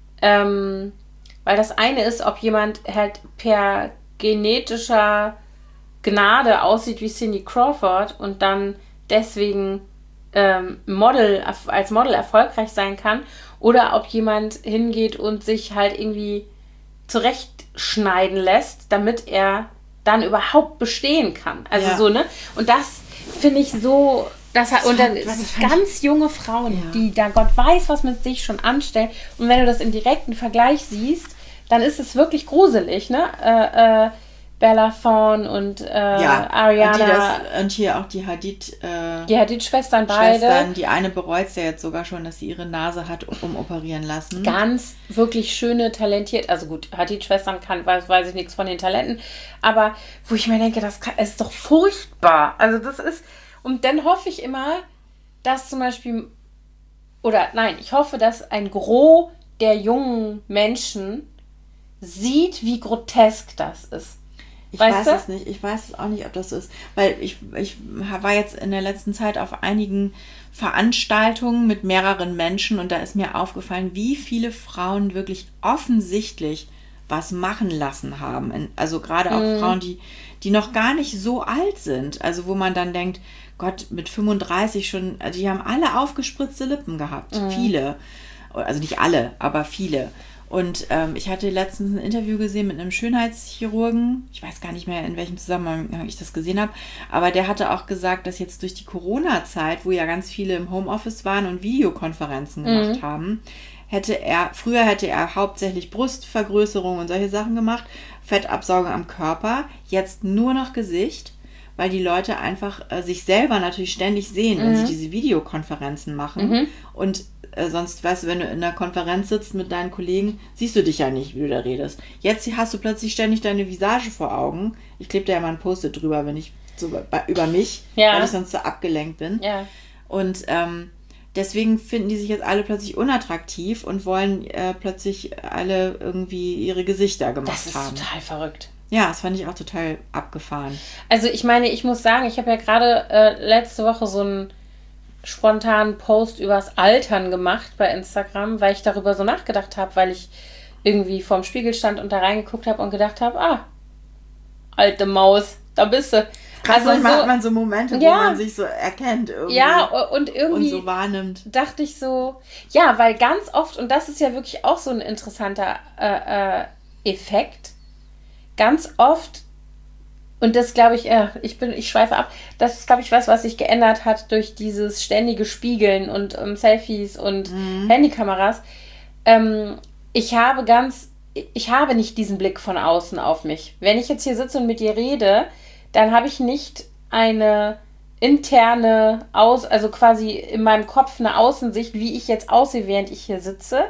Weil das eine ist, ob jemand halt per genetischer Gnade aussieht wie Cindy Crawford und dann deswegen als Model erfolgreich sein kann, oder ob jemand hingeht und sich halt irgendwie zurechtschneiden lässt, damit er dann überhaupt bestehen kann. Also so, ne? Und das finde ich so... Und dann ganz junge Frauen, die da Gott weiß, was mit sich schon anstellen. Und wenn du das im direkten Vergleich siehst, dann ist es wirklich gruselig, ne? Bella Thorne und Ariana. Und hier auch die Hadid. Die Hadid-Schwestern beide. Die eine bereut es ja jetzt sogar schon, dass sie ihre Nase hat umoperieren lassen. Ganz wirklich schöne, talentiert. Also gut, Hadid-Schwestern weiß ich nichts von den Talenten. Aber wo ich mir denke, das ist doch furchtbar. Also das ist... Und dann hoffe ich immer, dass zum Beispiel... ich hoffe, dass ein Gros der jungen Menschen sieht, wie grotesk das ist. Ich weiß es nicht. Ich weiß es auch nicht, ob das so ist. Weil ich war jetzt in der letzten Zeit auf einigen Veranstaltungen mit mehreren Menschen und da ist mir aufgefallen, wie viele Frauen wirklich offensichtlich was machen lassen haben. Also gerade auch Frauen, die noch gar nicht so alt sind. Also wo man dann denkt, Gott, mit 35 schon, also die haben alle aufgespritzte Lippen gehabt. Viele. Also nicht alle, aber viele. Und ich hatte letztens ein Interview gesehen mit einem Schönheitschirurgen. Ich weiß gar nicht mehr, in welchem Zusammenhang ich das gesehen habe. Aber der hatte auch gesagt, dass jetzt durch die Corona-Zeit, wo ja ganz viele im Homeoffice waren und Videokonferenzen gemacht haben, früher hätte er hauptsächlich Brustvergrößerung und solche Sachen gemacht, Fettabsaugung am Körper, jetzt nur noch Gesicht, weil die Leute einfach sich selber natürlich ständig sehen, wenn sie diese Videokonferenzen machen. Und sonst, weißt du, wenn du in einer Konferenz sitzt mit deinen Kollegen, siehst du dich ja nicht, wie du da redest. Jetzt hast du plötzlich ständig deine Visage vor Augen. Ich klebe da ja mal ein Post-it drüber, wenn ich über mich, weil ich sonst so abgelenkt bin. Ja. Und deswegen finden die sich jetzt alle plötzlich unattraktiv und wollen plötzlich alle irgendwie ihre Gesichter gemacht haben. Das ist total verrückt. Ja, das fand ich auch total abgefahren. Also ich meine, ich muss sagen, ich habe ja gerade letzte Woche so einen spontanen Post übers Altern gemacht bei Instagram, weil ich darüber so nachgedacht habe, weil ich irgendwie vorm Spiegel stand und da reingeguckt habe und gedacht habe, alte Maus, da bist du. Also manchmal hat man so Momente, wo man sich so erkennt irgendwie. Ja, und irgendwie und so wahrnimmt. Dachte ich so, ja, weil ganz oft, und das ist ja wirklich auch so ein interessanter Effekt, ganz oft, und das glaube ich, ich schweife ab, das ist, glaube ich, was sich geändert hat durch dieses ständige Spiegeln und Selfies und Handykameras. Ich habe nicht diesen Blick von außen auf mich. Wenn ich jetzt hier sitze und mit dir rede, dann habe ich nicht eine interne, also quasi in meinem Kopf eine Außensicht, wie ich jetzt aussehe, während ich hier sitze.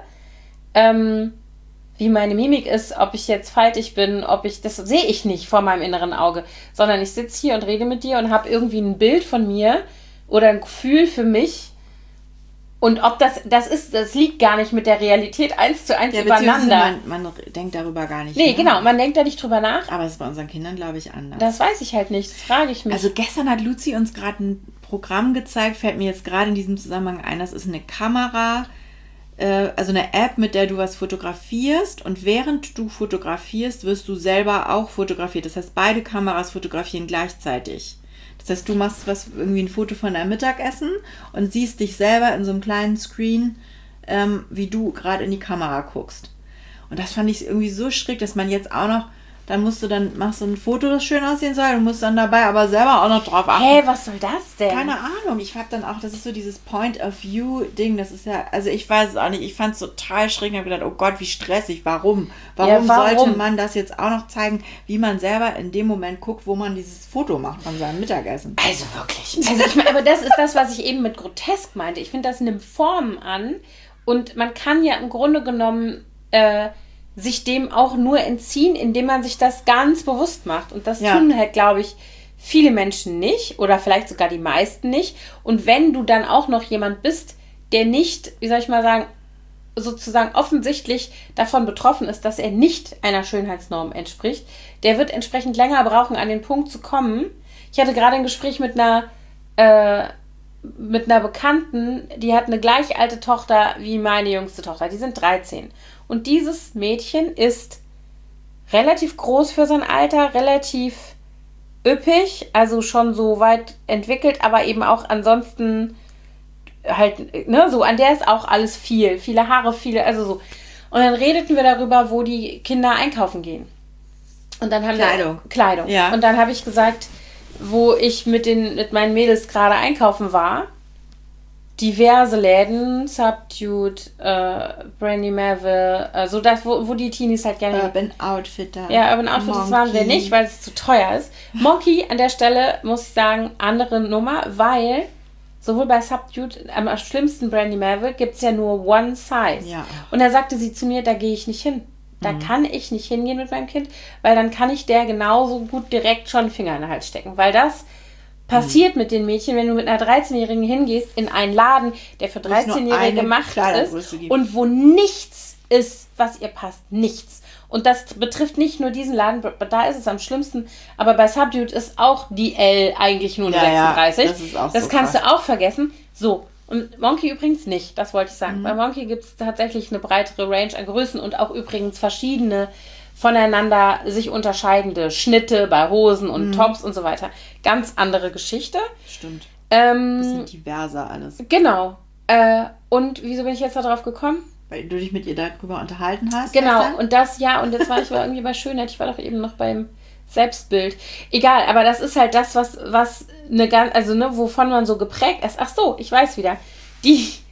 Wie meine Mimik ist, ob ich jetzt faltig bin, das sehe ich nicht vor meinem inneren Auge, sondern ich sitze hier und rede mit dir und habe irgendwie ein Bild von mir oder ein Gefühl für mich. Und ob das liegt gar nicht mit der Realität 1:1 übereinander. Man denkt darüber gar nicht nach. Genau, man denkt da nicht drüber nach. Aber das ist bei unseren Kindern, glaube ich, anders. Das weiß ich halt nicht, das frage ich mich. Also gestern hat Luzi uns gerade ein Programm gezeigt, fällt mir jetzt gerade in diesem Zusammenhang ein, das ist eine Kamera, also eine App, mit der du was fotografierst und während du fotografierst, wirst du selber auch fotografiert. Das heißt, beide Kameras fotografieren gleichzeitig. Das heißt, du machst irgendwie ein Foto von deinem Mittagessen und siehst dich selber in so einem kleinen Screen, wie du gerade in die Kamera guckst. Und das fand ich irgendwie so schräg, dass man jetzt auch noch, machst du ein Foto, das schön aussehen soll, du musst dann dabei aber selber auch noch drauf achten. Hey, was soll das denn? Keine Ahnung, ich hab dann auch, das ist so dieses Point-of-View-Ding, das ist ja, also ich weiß es auch nicht, ich fand es total schräg und habe gedacht, oh Gott, wie stressig, warum? Warum sollte man das jetzt auch noch zeigen, wie man selber in dem Moment guckt, wo man dieses Foto macht von seinem Mittagessen? Also wirklich. Also ich meine, aber das ist das, was ich eben mit grotesk meinte. Ich finde, das nimmt Formen an und man kann ja im Grunde genommen sich dem auch nur entziehen, indem man sich das ganz bewusst macht. Und das tun halt, glaube ich, viele Menschen nicht oder vielleicht sogar die meisten nicht. Und wenn du dann auch noch jemand bist, der nicht, wie soll ich mal sagen, sozusagen offensichtlich davon betroffen ist, dass er nicht einer Schönheitsnorm entspricht, der wird entsprechend länger brauchen, an den Punkt zu kommen. Ich hatte gerade ein Gespräch mit einer Bekannten, die hat eine gleich alte Tochter wie meine jüngste Tochter. Die sind 13. Und dieses Mädchen ist relativ groß für sein Alter, relativ üppig, also schon so weit entwickelt, aber eben auch ansonsten halt, ne, so an der ist auch alles viele Haare, also so. Und dann redeten wir darüber, wo die Kinder einkaufen gehen. Und dann haben Kleidung. Ja. Und dann habe ich gesagt, wo ich mit meinen Mädels gerade einkaufen war, diverse Läden, Subdued, Brandy Melville, so das, wo die Teenies halt gerne... Urban Outfitter. Ja, Urban Outfitter, das waren wir nicht, weil es zu teuer ist. Monkey an der Stelle, muss ich sagen, andere Nummer, weil sowohl bei Subdued, am schlimmsten Brandy Melville, gibt es ja nur One Size. Ja. Und da sagte sie zu mir, da gehe ich nicht hin. Da kann ich nicht hingehen mit meinem Kind, weil dann kann ich der genauso gut direkt schon einen Finger in den Hals stecken, weil das passiert mit den Mädchen, wenn du mit einer 13-Jährigen hingehst in einen Laden, der für 13-Jährige gemacht ist und wo nichts ist, was ihr passt. Nichts. Und das betrifft nicht nur diesen Laden, da ist es am schlimmsten, aber bei Subdued ist auch die L eigentlich nur eine 36. Ja, das ist auch das kannst du auch vergessen. So, und Monkey übrigens nicht, das wollte ich sagen. Bei Monkey gibt es tatsächlich eine breitere Range an Größen und auch übrigens verschiedene voneinander sich unterscheidende Schnitte bei Hosen und Tops und so weiter. Ganz andere Geschichte. Stimmt. Bisschen diverser alles. Genau. Und wieso bin ich jetzt darauf gekommen? Weil du dich mit ihr darüber unterhalten hast. Genau. Gestern? Und das, und jetzt war ich irgendwie bei Schönheit. Ich war doch eben noch beim Selbstbild. Egal, aber das ist halt das, was eine ganz, also ne, wovon man so geprägt ist. Ach so, ich weiß wieder.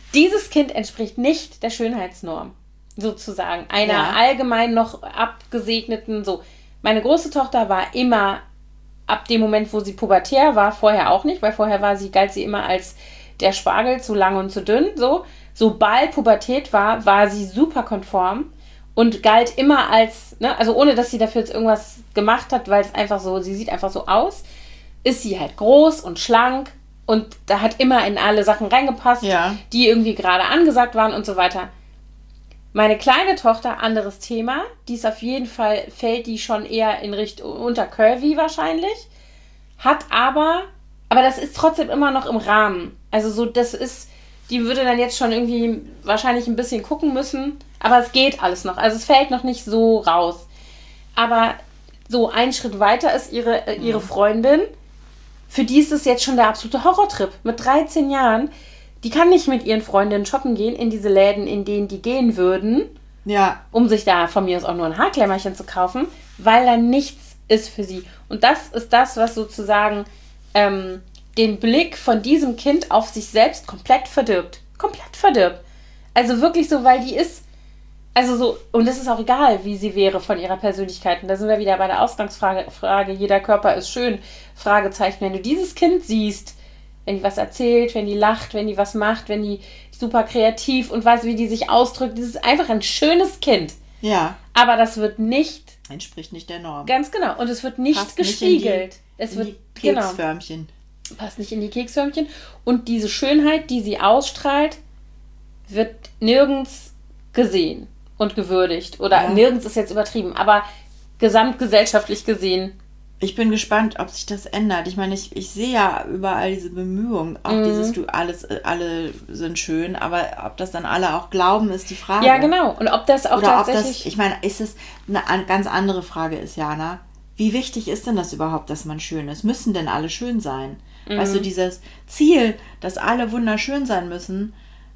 Dieses Kind entspricht nicht der Schönheitsnorm, sozusagen. Einer allgemein noch abgesegneten, so. Meine große Tochter war immer, ab dem Moment, wo sie pubertär war, vorher auch nicht, weil vorher galt sie immer als der Spargel, zu lang und zu dünn, so. Sobald Pubertät war sie super konform und galt immer als, ne, also ohne, dass sie dafür jetzt irgendwas gemacht hat, weil es einfach so, sie sieht einfach so aus, ist sie halt groß und schlank und da hat immer in alle Sachen reingepasst, die irgendwie gerade angesagt waren und so weiter. Meine kleine Tochter, anderes Thema, die ist auf jeden Fall, fällt die schon eher in Richtung unter Curvy wahrscheinlich, hat aber das ist trotzdem immer noch im Rahmen. Also so, das ist, die würde dann jetzt schon irgendwie wahrscheinlich ein bisschen gucken müssen, aber es geht alles noch. Also es fällt noch nicht so raus. Aber so ein Schritt weiter ist ihre Freundin, für die ist es jetzt schon der absolute Horrortrip. Mit 13 Jahren, die kann nicht mit ihren Freundinnen shoppen gehen in diese Läden, in denen die gehen würden, um sich da von mir aus auch nur ein Haarklemmerchen zu kaufen, weil da nichts ist für sie. Und das ist das, was sozusagen den Blick von diesem Kind auf sich selbst komplett verdirbt. Komplett verdirbt. Also wirklich so, weil die ist, also so, und es ist auch egal, wie sie wäre von ihrer Persönlichkeit. Und da sind wir wieder bei der Ausgangsfrage, jeder Körper ist schön, Fragezeichen. Wenn du dieses Kind siehst, wenn die was erzählt, wenn die lacht, wenn die was macht, wenn die super kreativ und weiß, wie die sich ausdrückt, das ist einfach ein schönes Kind. Ja. Aber das wird nicht... Entspricht nicht der Norm. Ganz genau. Und es wird nicht passt gespiegelt. Nicht in die Keksförmchen. Genau, passt nicht in die Keksförmchen. Und diese Schönheit, die sie ausstrahlt, wird nirgends gesehen und gewürdigt. Oder nirgends ist jetzt übertrieben. Aber gesamtgesellschaftlich gesehen. Ich bin gespannt, ob sich das ändert. Ich meine, ich sehe ja überall diese Bemühungen. Auch dieses, alle sind schön. Aber ob das dann alle auch glauben, ist die Frage. Ja, genau. Und ob das auch oder tatsächlich... Ob das, ich meine, ist es eine ganz andere Frage ist, Jana. Wie wichtig ist denn das überhaupt, dass man schön ist? Müssen denn alle schön sein? Weißt du, dieses Ziel, dass alle wunderschön sein müssen,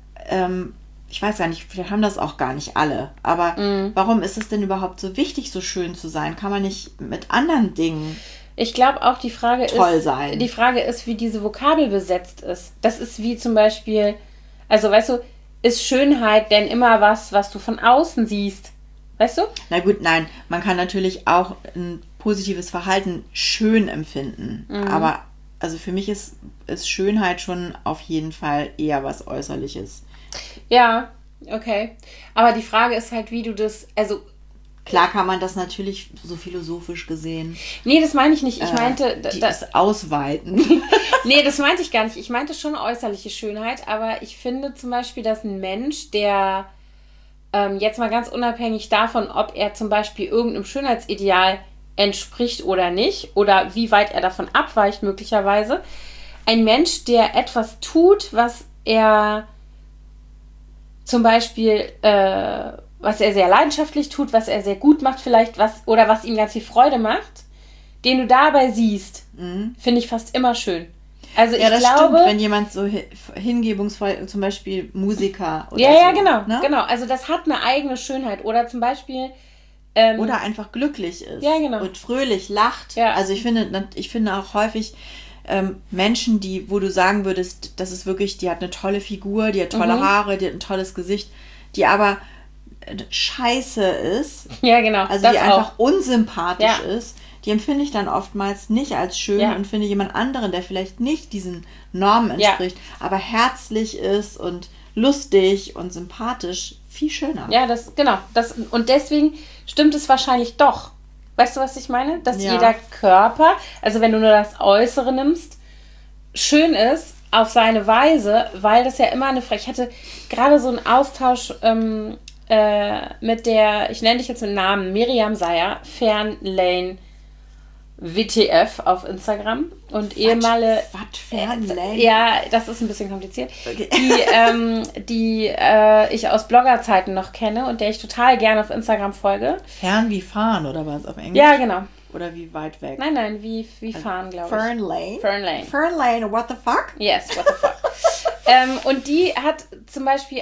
ich weiß gar nicht, vielleicht haben das auch gar nicht alle. Aber warum ist es denn überhaupt so wichtig, so schön zu sein? Kann man nicht mit anderen Dingen ich glaube auch, die Frage sein? Die Frage ist, wie diese Vokabel besetzt ist. Das ist wie zum Beispiel, also weißt du, ist Schönheit denn immer was du von außen siehst? Weißt du? Na gut, nein. Man kann natürlich auch ein positives Verhalten schön empfinden. Aber also für mich ist Schönheit schon auf jeden Fall eher was Äußerliches. Ja, okay. Aber die Frage ist halt, wie du das, also... Klar kann man das natürlich so philosophisch gesehen. Nee, das meine ich nicht. Ich meinte... Das ausweiten. Nee, das meinte ich gar nicht. Ich meinte schon äußerliche Schönheit, aber ich finde zum Beispiel, dass ein Mensch, der jetzt mal ganz unabhängig davon, ob er zum Beispiel irgendeinem Schönheitsideal entspricht oder nicht, oder wie weit er davon abweicht möglicherweise, ein Mensch, der etwas tut, was er zum Beispiel, was er sehr leidenschaftlich tut, was er sehr gut macht vielleicht, was ihm ganz viel Freude macht, den du dabei siehst, finde ich fast immer schön. Also ja, ich das glaube, stimmt, wenn jemand so hingebungsvoll, zum Beispiel Musiker oder ja, so. Genau, ne? Genau. Also das hat eine eigene Schönheit. Oder zum Beispiel oder einfach glücklich ist und fröhlich lacht. Ja. Also ich finde auch häufig Menschen, wo du sagen würdest, das ist wirklich, die hat eine tolle Figur, die hat tolle Haare, die hat ein tolles Gesicht, die aber scheiße ist. Ja, genau. Also die einfach unsympathisch ist. Die empfinde ich dann oftmals nicht als schön und finde jemand anderen, der vielleicht nicht diesen Normen entspricht, aber herzlich ist und lustig und sympathisch, viel schöner. Ja, und deswegen stimmt es wahrscheinlich doch. Weißt du, was ich meine? Dass jeder Körper, also wenn du nur das Äußere nimmst, schön ist auf seine Weise, weil das ja immer ich hatte gerade so einen Austausch mit der, ich nenne dich jetzt mit Namen, Miriam Seyer, Fernlane WTF auf Instagram und ehemalige... Was Fernlane? Ja, das ist ein bisschen kompliziert. Okay. Die ich aus Bloggerzeiten noch kenne und der ich total gerne auf Instagram folge. Fern wie fahren oder was auf Englisch? Ja, genau. Oder wie weit weg? Nein, wie fahren, glaube ich. Fernlane? Fernlane, what the fuck? Yes, what the fuck. Und die hat zum Beispiel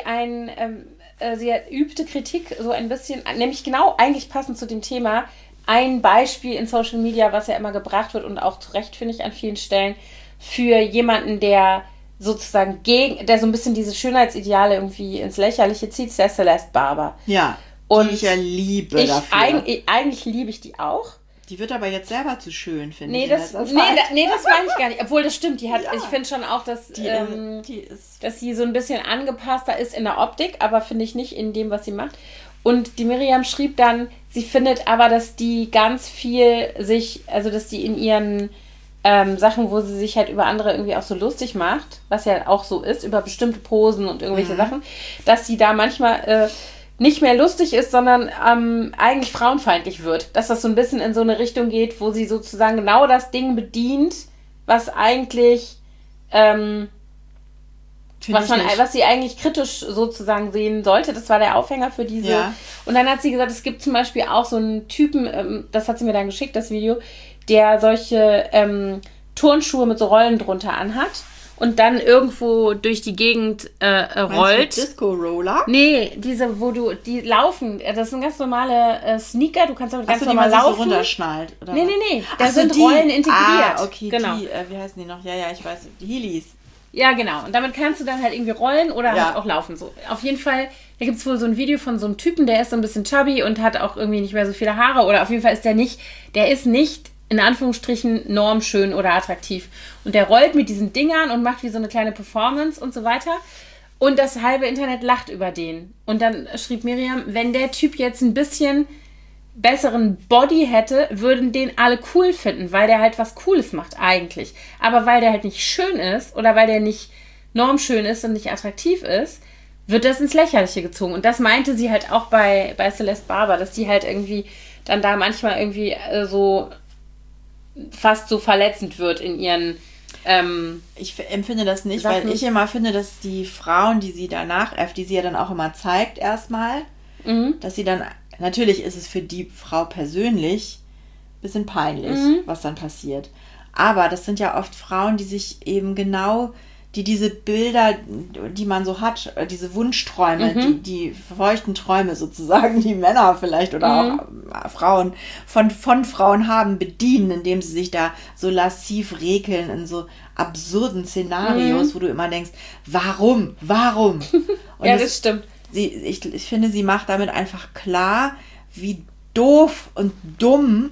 sie übte Kritik so ein bisschen, nämlich genau eigentlich passend zu dem Thema, ein Beispiel in Social Media, was ja immer gebracht wird und auch zu Recht, finde ich, an vielen Stellen, für jemanden, der sozusagen der so ein bisschen diese Schönheitsideale irgendwie ins Lächerliche zieht, ist der Celeste Barber. Ja, und die ich ja liebe dafür. Eigentlich liebe ich die auch. Die wird aber jetzt selber zu schön, finde ich. Das meine ich gar nicht. Obwohl, das stimmt. Die hat, ich finde schon auch, dass sie so ein bisschen angepasster ist in der Optik, aber finde ich nicht in dem, was sie macht. Und die Miriam schrieb dann, sie findet aber, dass die ganz viel dass die in ihren Sachen, wo sie sich halt über andere irgendwie auch so lustig macht, was ja auch so ist, über bestimmte Posen und irgendwelche Sachen, dass sie da manchmal nicht mehr lustig ist, sondern eigentlich frauenfeindlich wird. Dass das so ein bisschen in so eine Richtung geht, wo sie sozusagen genau das Ding bedient, was eigentlich was sie eigentlich kritisch sozusagen sehen sollte. Das war der Aufhänger für diese. Ja. Und dann hat sie gesagt, es gibt zum Beispiel auch so einen Typen, das hat sie mir dann geschickt, das Video, der solche Turnschuhe mit so Rollen drunter anhat und dann irgendwo durch die Gegend rollt. Disco-Roller? Nee, die laufen. Das sind ganz normale Sneaker, du kannst damit ganz normal laufen. So runterschnallt, oder? Nee. Da sind Rollen integriert. Okay, genau. Wie heißen die noch? Ja, ich weiß, die Heelys. Ja, genau. Und damit kannst du dann halt irgendwie rollen oder halt auch laufen. So. Auf jeden Fall, da gibt es wohl so ein Video von so einem Typen, der ist so ein bisschen chubby und hat auch irgendwie nicht mehr so viele Haare. Oder auf jeden Fall ist der ist nicht, in Anführungsstrichen, normschön oder attraktiv. Und der rollt mit diesen Dingern und macht wie so eine kleine Performance und so weiter. Und das halbe Internet lacht über den. Und dann schrieb Miriam, wenn der Typ jetzt ein bisschen besseren Body hätte, würden den alle cool finden, weil der halt was Cooles macht eigentlich. Aber weil der halt nicht schön ist oder weil der nicht normschön ist und nicht attraktiv ist, wird das ins Lächerliche gezogen. Und das meinte sie halt auch bei Celeste Barber, dass die halt irgendwie dann da manchmal irgendwie so fast so verletzend wird in ihren ich empfinde das nicht, weil ich immer finde, dass die Frauen, die sie danach, die sie ja dann auch immer zeigt erstmal, dass sie dann, natürlich ist es für die Frau persönlich ein bisschen peinlich, was dann passiert. Aber das sind ja oft Frauen, die sich eben genau, die diese Bilder, die man so hat, diese Wunschträume, die feuchten Träume sozusagen, die Männer vielleicht oder auch Frauen von Frauen haben, bedienen, indem sie sich da so lassiv rekeln in so absurden Szenarios, wo du immer denkst, warum? Und ja, das stimmt. Ich finde, sie macht damit einfach klar, wie doof und dumm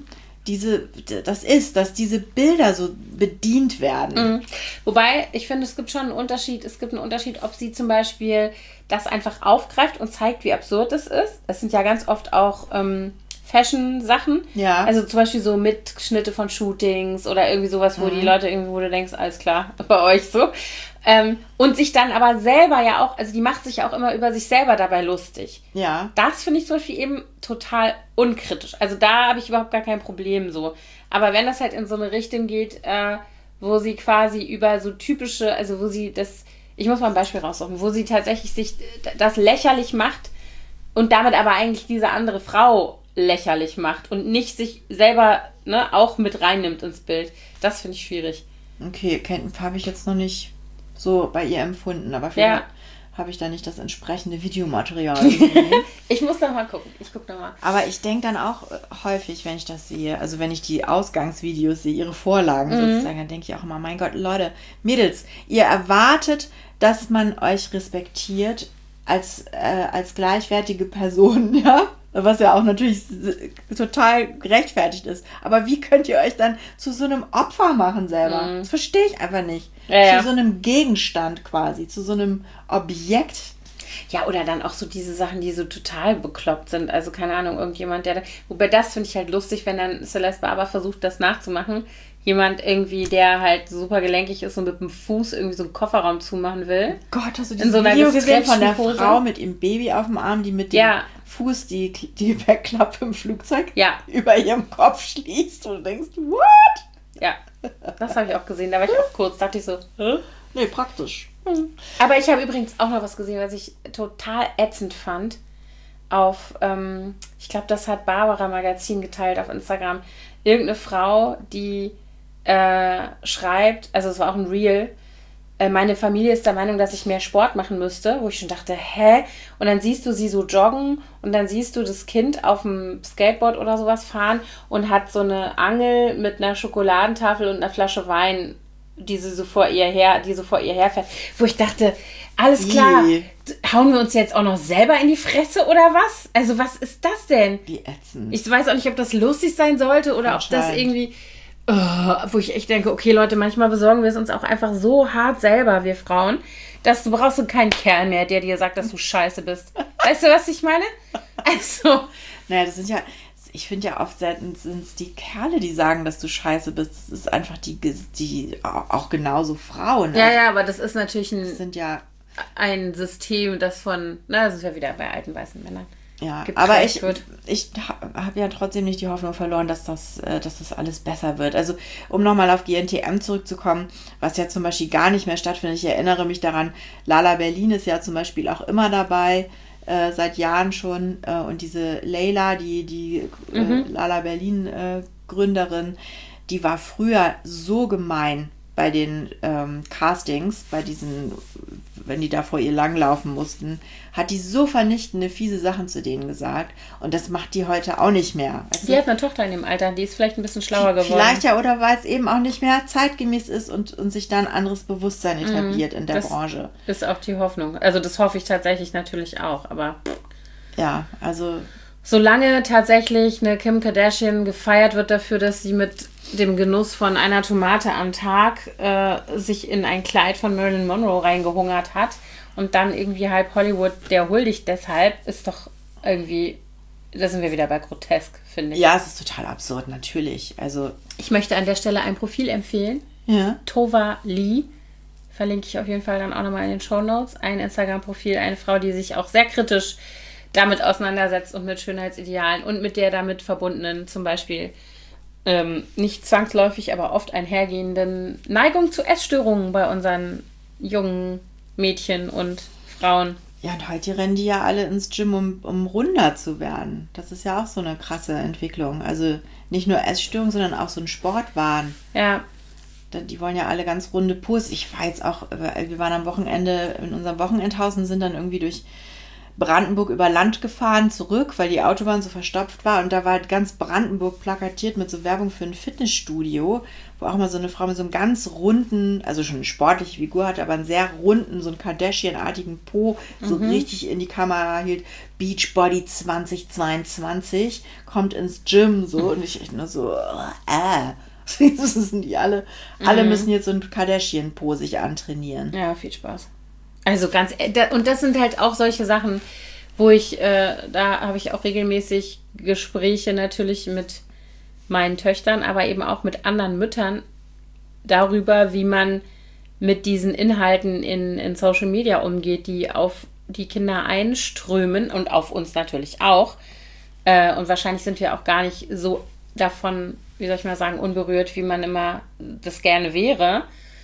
das ist, dass diese Bilder so bedient werden. Wobei, ich finde, es gibt schon einen Unterschied. Es gibt einen Unterschied, ob sie zum Beispiel das einfach aufgreift und zeigt, wie absurd es ist. Es sind ja ganz oft auch Fashion-Sachen. Ja. Also zum Beispiel so Mitschnitte von Shootings oder irgendwie sowas, wo die Leute irgendwie, wo du denkst, alles klar, bei euch so. Und sich dann aber selber ja auch, also die macht sich ja auch immer über sich selber dabei lustig. Ja. Das finde ich zum Beispiel eben total unkritisch. Also da habe ich überhaupt gar kein Problem so. Aber wenn das halt in so eine Richtung geht, wo sie quasi über so typische, also wo sie das, ich muss mal ein Beispiel raussuchen, wo sie tatsächlich sich das lächerlich macht und damit aber eigentlich diese andere Frau lächerlich macht und nicht sich selber auch mit reinnimmt ins Bild. Das finde ich schwierig. Okay, habe ich jetzt noch nicht so bei ihr empfunden, aber vielleicht habe ich da nicht das entsprechende Videomaterial gesehen. Ich muss noch mal gucken. Ich gucke noch mal. Aber ich denke dann auch häufig, wenn ich das sehe, also wenn ich die Ausgangsvideos sehe, ihre Vorlagen sozusagen, dann denke ich auch immer, mein Gott, Leute, Mädels, ihr erwartet, dass man euch respektiert als gleichwertige Person, ja? Was ja auch natürlich total gerechtfertigt ist. Aber wie könnt ihr euch dann zu so einem Opfer machen selber? Das verstehe ich einfach nicht. Ja. Zu so einem Gegenstand quasi, zu so einem Objekt. Ja, oder dann auch so diese Sachen, die so total bekloppt sind. Also keine Ahnung, irgendjemand, wobei das finde ich halt lustig, wenn dann Celeste Barber versucht, das nachzumachen. Jemand irgendwie, der halt super gelenkig ist und mit dem Fuß irgendwie so einen Kofferraum zumachen will. Gott, hast du dieses Video gesehen von der Frau mit ihrem Baby auf dem Arm, die mit dem Fuß die Wegklappe im Flugzeug über ihrem Kopf schließt und du denkst, what? Ja, das habe ich auch gesehen. Da war ich auch kurz, dachte ich so, hä? Nee, praktisch. Aber ich habe übrigens auch noch was gesehen, was ich total ätzend fand. Ich glaube, das hat Barbara Magazin geteilt auf Instagram. Irgendeine Frau, die schreibt, also es war auch ein Reel, meine Familie ist der Meinung, dass ich mehr Sport machen müsste, wo ich schon dachte, hä? Und dann siehst du sie so joggen und dann siehst du das Kind auf dem Skateboard oder sowas fahren und hat so eine Angel mit einer Schokoladentafel und einer Flasche Wein die so vor ihr herfährt, wo ich dachte, alles klar, hauen wir uns jetzt auch noch selber in die Fresse oder was? Also was ist das denn? Wie ätzend. Ich weiß auch nicht, ob das lustig sein sollte oder ob das irgendwie, wo ich echt denke, okay Leute, manchmal besorgen wir es uns auch einfach so hart selber, wir Frauen, dass du brauchst keinen Kerl mehr, der dir sagt, dass du scheiße bist. Weißt du, was ich meine? Also. Naja, das sind ja, ich finde ja oft selten sind es die Kerle, die sagen, dass du scheiße bist. Es ist einfach die auch genauso Frauen. Ja, ja, aber das ist natürlich ein System, das das ist ja wieder bei alten weißen Männern. Ja, aber ich habe ja trotzdem nicht die Hoffnung verloren, dass das alles besser wird. Also, um nochmal auf GNTM zurückzukommen, was ja zum Beispiel gar nicht mehr stattfindet. Ich erinnere mich daran, Lala Berlin ist ja zum Beispiel auch immer dabei, seit Jahren schon. Und diese Leila, die Lala Berlin Gründerin, die war früher so gemein bei den Castings, bei diesen, wenn die da vor ihr langlaufen mussten, hat die so vernichtende, fiese Sachen zu denen gesagt. Und das macht die heute auch nicht mehr. Die hat eine Tochter in dem Alter, die ist vielleicht ein bisschen schlauer geworden. Vielleicht ja, oder weil es eben auch nicht mehr zeitgemäß ist und sich dann ein anderes Bewusstsein etabliert in der Branche. Das ist auch die Hoffnung. Also das hoffe ich tatsächlich natürlich auch, aber... Ja, also... Solange tatsächlich eine Kim Kardashian gefeiert wird dafür, dass sie mit dem Genuss von einer Tomate am Tag sich in ein Kleid von Marilyn Monroe reingehungert hat und dann irgendwie halb Hollywood der huldigt deshalb, ist doch irgendwie, da sind wir wieder bei grotesk, finde ich. Ja, es ist total absurd, natürlich. Also ich möchte an der Stelle ein Profil empfehlen. Ja. Tova Lee. Verlinke ich auf jeden Fall dann auch nochmal in den Shownotes. Ein Instagram-Profil, eine Frau, die sich auch sehr kritisch damit auseinandersetzt und mit Schönheitsidealen und mit der damit verbundenen, zum Beispiel nicht zwangsläufig, aber oft einhergehenden Neigung zu Essstörungen bei unseren jungen Mädchen und Frauen. Ja, und heute rennen die ja alle ins Gym, um runder zu werden. Das ist ja auch so eine krasse Entwicklung. Also nicht nur Essstörungen, sondern auch so ein Sportwahn. Ja. Die wollen ja alle ganz runde Pus. Ich war jetzt auch, wir waren am Wochenende in unserem Wochenendhaus und sind dann irgendwie durch Brandenburg über Land gefahren, zurück, weil die Autobahn so verstopft war. Und da war halt ganz Brandenburg plakatiert mit so Werbung für ein Fitnessstudio, wo auch mal so eine Frau mit so einem ganz runden, also schon eine sportliche Figur hatte, aber einen sehr runden, so einen Kardashian-artigen Po, so richtig in die Kamera hielt. Beachbody 2022, kommt ins Gym, so. Und ich echt nur so, das sind die alle müssen jetzt so ein Kardashian-Po sich antrainieren. Ja, viel Spaß. Also und das sind halt auch solche Sachen, wo da habe ich auch regelmäßig Gespräche natürlich mit meinen Töchtern, aber eben auch mit anderen Müttern darüber, wie man mit diesen Inhalten in Social Media umgeht, die auf die Kinder einströmen und auf uns natürlich auch. Und wahrscheinlich sind wir auch gar nicht so davon, wie soll ich mal sagen, unberührt, wie man immer das gerne wäre.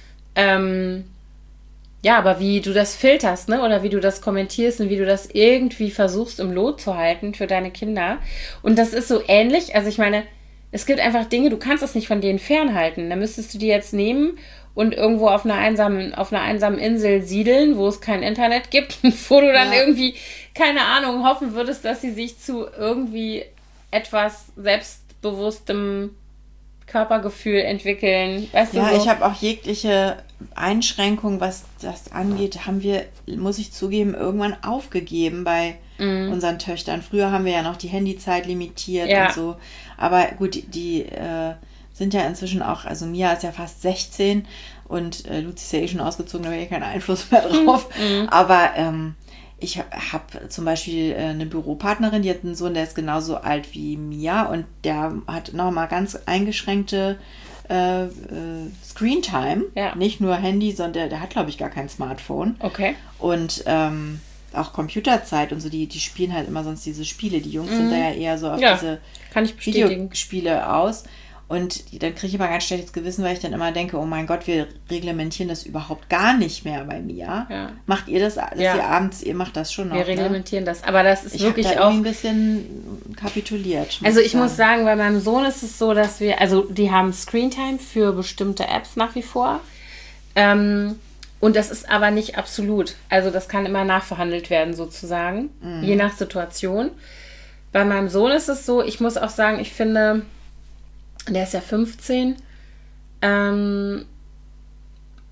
Ja, aber wie du das filterst, ne? Oder wie du das kommentierst und wie du das irgendwie versuchst im Lot zu halten für deine Kinder. Und das ist so ähnlich. Also ich meine, es gibt einfach Dinge, du kannst das nicht von denen fernhalten. Da müsstest du die jetzt nehmen und irgendwo auf einer einsamen Insel siedeln, wo es kein Internet gibt, wo du dann irgendwie, keine Ahnung, hoffen würdest, dass sie sich zu irgendwie etwas selbstbewusstem Körpergefühl entwickeln. Weißt du, ja, so? Ich habe auch jegliche Einschränkung, was das angeht, haben wir, muss ich zugeben, irgendwann aufgegeben bei unseren Töchtern. Früher haben wir ja noch die Handyzeit limitiert und so. Aber gut, die sind ja inzwischen auch, also Mia ist ja fast 16 und Luzi ist ja eh schon ausgezogen, da habe ich keinen Einfluss mehr drauf. Aber ich habe zum Beispiel eine Büropartnerin, die hat einen Sohn, der ist genauso alt wie Mia und der hat nochmal ganz eingeschränkte Screentime. Ja. Nicht nur Handy, sondern der hat, glaube ich, gar kein Smartphone. Okay. Und auch Computerzeit und so, die spielen halt immer sonst diese Spiele. Die Jungs sind da ja eher so auf diese Videospiele aus. Und dann kriege ich immer ganz schlechtes Gewissen, weil ich dann immer denke, oh mein Gott, wir reglementieren das überhaupt gar nicht mehr bei Mia. Ja. Macht ihr das, dass ihr abends, ihr macht das schon noch, wir reglementieren das, aber das ist wirklich auch... Ich habe ein bisschen kapituliert. Also ich muss sagen, bei meinem Sohn ist es so, dass die haben Screentime für bestimmte Apps nach wie vor. Und das ist aber nicht absolut. Also das kann immer nachverhandelt werden sozusagen, je nach Situation. Bei meinem Sohn ist es so, ich muss auch sagen, ich finde... Der ist ja 15.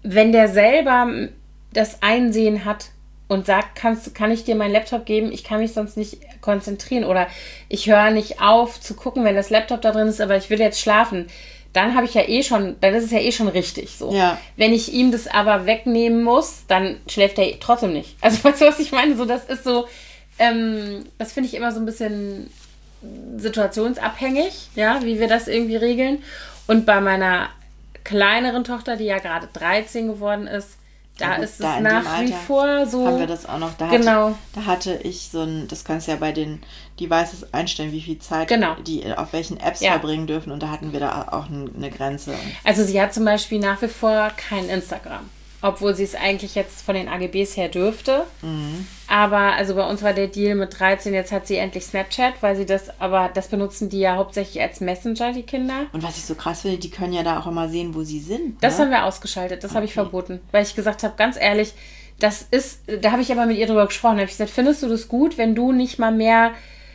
wenn der selber das Einsehen hat und sagt, kann ich dir meinen Laptop geben? Ich kann mich sonst nicht konzentrieren oder ich höre nicht auf zu gucken, wenn das Laptop da drin ist, aber ich will jetzt schlafen. Dann habe ich dann ist es ja eh schon richtig so. Ja. Wenn ich ihm das aber wegnehmen muss, dann schläft er trotzdem nicht. Also weißt du, was ich meine? So, das ist so, das finde ich immer so ein bisschen situationsabhängig, ja, wie wir das irgendwie regeln. Und bei meiner kleineren Tochter, die ja gerade 13 geworden ist, da ist es nach wie vor so. Haben wir das auch noch. Da hatte ich so ein, das kannst du ja bei den Devices einstellen, wie viel Zeit die auf welchen Apps verbringen dürfen. Und da hatten wir da auch eine Grenze. Also sie hat zum Beispiel nach wie vor kein Instagram. Obwohl sie es eigentlich jetzt von den AGBs her dürfte. Mhm. Aber also bei uns war der Deal mit 13, jetzt hat sie endlich Snapchat, weil sie aber das benutzen die ja hauptsächlich als Messenger, die Kinder. Und was ich so krass finde, die können ja da auch immer sehen, wo sie sind. Das haben wir ausgeschaltet, das habe ich verboten. Weil ich gesagt habe, ganz ehrlich, da habe ich aber mit ihr drüber gesprochen. Da habe ich gesagt, findest du das gut, wenn du nicht mal mehr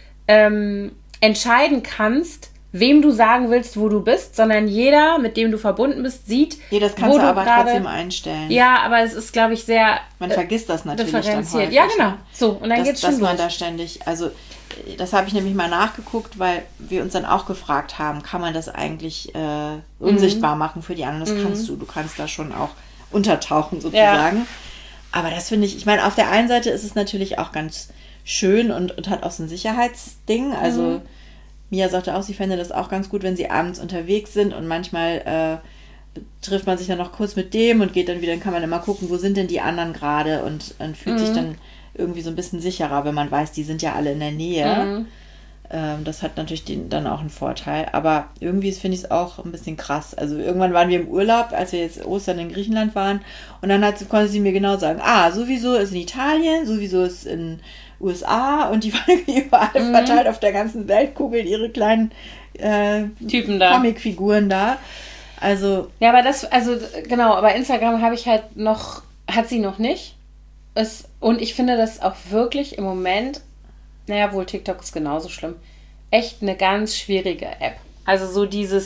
entscheiden kannst, wem du sagen willst, wo du bist, sondern jeder, mit dem du verbunden bist, sieht, ja, das kannst du aber trotzdem einstellen. Ja, aber es ist, glaube ich, sehr man vergisst das natürlich dann häufig. Ja, genau. So, und dann geht's schon dass man da ständig, also das habe ich nämlich mal nachgeguckt, weil wir uns dann auch gefragt haben, kann man das eigentlich unsichtbar machen für die anderen? Das kannst du. Du kannst da schon auch untertauchen sozusagen. Ja. Aber das finde ich meine, auf der einen Seite ist es natürlich auch ganz schön und hat auch so ein Sicherheitsding, also Mia sagte auch, sie fände das auch ganz gut, wenn sie abends unterwegs sind und manchmal trifft man sich dann noch kurz mit dem und geht dann wieder, dann kann man immer gucken, wo sind denn die anderen gerade und fühlt sich dann irgendwie so ein bisschen sicherer, wenn man weiß, die sind ja alle in der Nähe. Das hat natürlich dann auch einen Vorteil, aber irgendwie finde ich es auch ein bisschen krass. Also irgendwann waren wir im Urlaub, als wir jetzt Ostern in Griechenland waren und dann konnte sie mir genau sagen, sowieso ist in Italien, sowieso ist in USA und die waren überall verteilt auf der ganzen Weltkugel, ihre kleinen Typen da. Comicfiguren da. Also. Ja, aber genau, aber Instagram hat sie noch nicht. Und ich finde das auch wirklich im Moment, naja, wohl TikTok ist genauso schlimm, echt eine ganz schwierige App. Also so du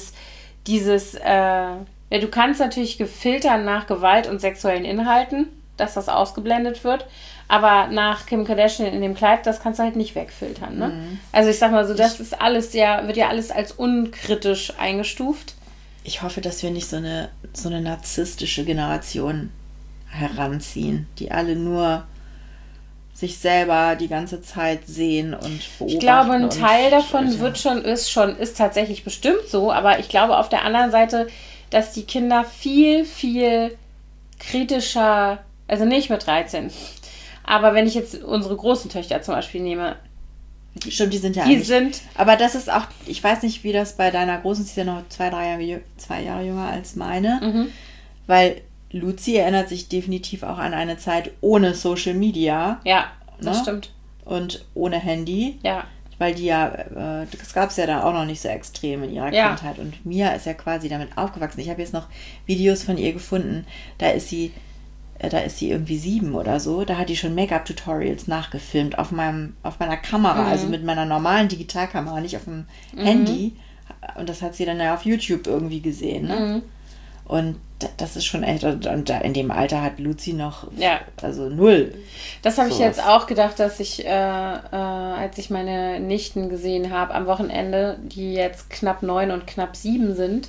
kannst natürlich filtern nach Gewalt und sexuellen Inhalten, dass das ausgeblendet wird. Aber nach Kim Kardashian in dem Kleid, das kannst du halt nicht wegfiltern, ne? Also ich sag mal so, das ist alles wird ja alles als unkritisch eingestuft. Ich hoffe, dass wir nicht so eine narzisstische Generation heranziehen, die alle nur sich selber die ganze Zeit sehen und beobachten. Ich glaube, ein Teil davon ist tatsächlich bestimmt so, aber ich glaube auf der anderen Seite, dass die Kinder viel, viel kritischer, also nicht mit 13, aber wenn ich jetzt unsere großen Töchter zum Beispiel nehme. Stimmt, die sind ja aber das ist auch, ich weiß nicht, wie das bei deiner Großen, sie ist ja noch 2 Jahre jünger als meine, weil Luzi erinnert sich definitiv auch an eine Zeit ohne Social Media. Ja, das stimmt. Und ohne Handy. Ja. Weil die das gab es ja da auch noch nicht so extrem in ihrer Kindheit. Und Mia ist ja quasi damit aufgewachsen. Ich habe jetzt noch Videos von ihr gefunden, da ist sie irgendwie 7 oder so. Da hat die schon Make-up-Tutorials nachgefilmt auf meiner Kamera, also mit meiner normalen Digitalkamera, nicht auf dem Handy. Und das hat sie dann ja auf YouTube irgendwie gesehen. Ne? Und das ist schon echt, und in dem Alter hat Luzi noch, also 0. Das habe ich jetzt auch gedacht, dass ich, als ich meine Nichten gesehen habe am Wochenende, die jetzt knapp 9 und knapp 7 sind,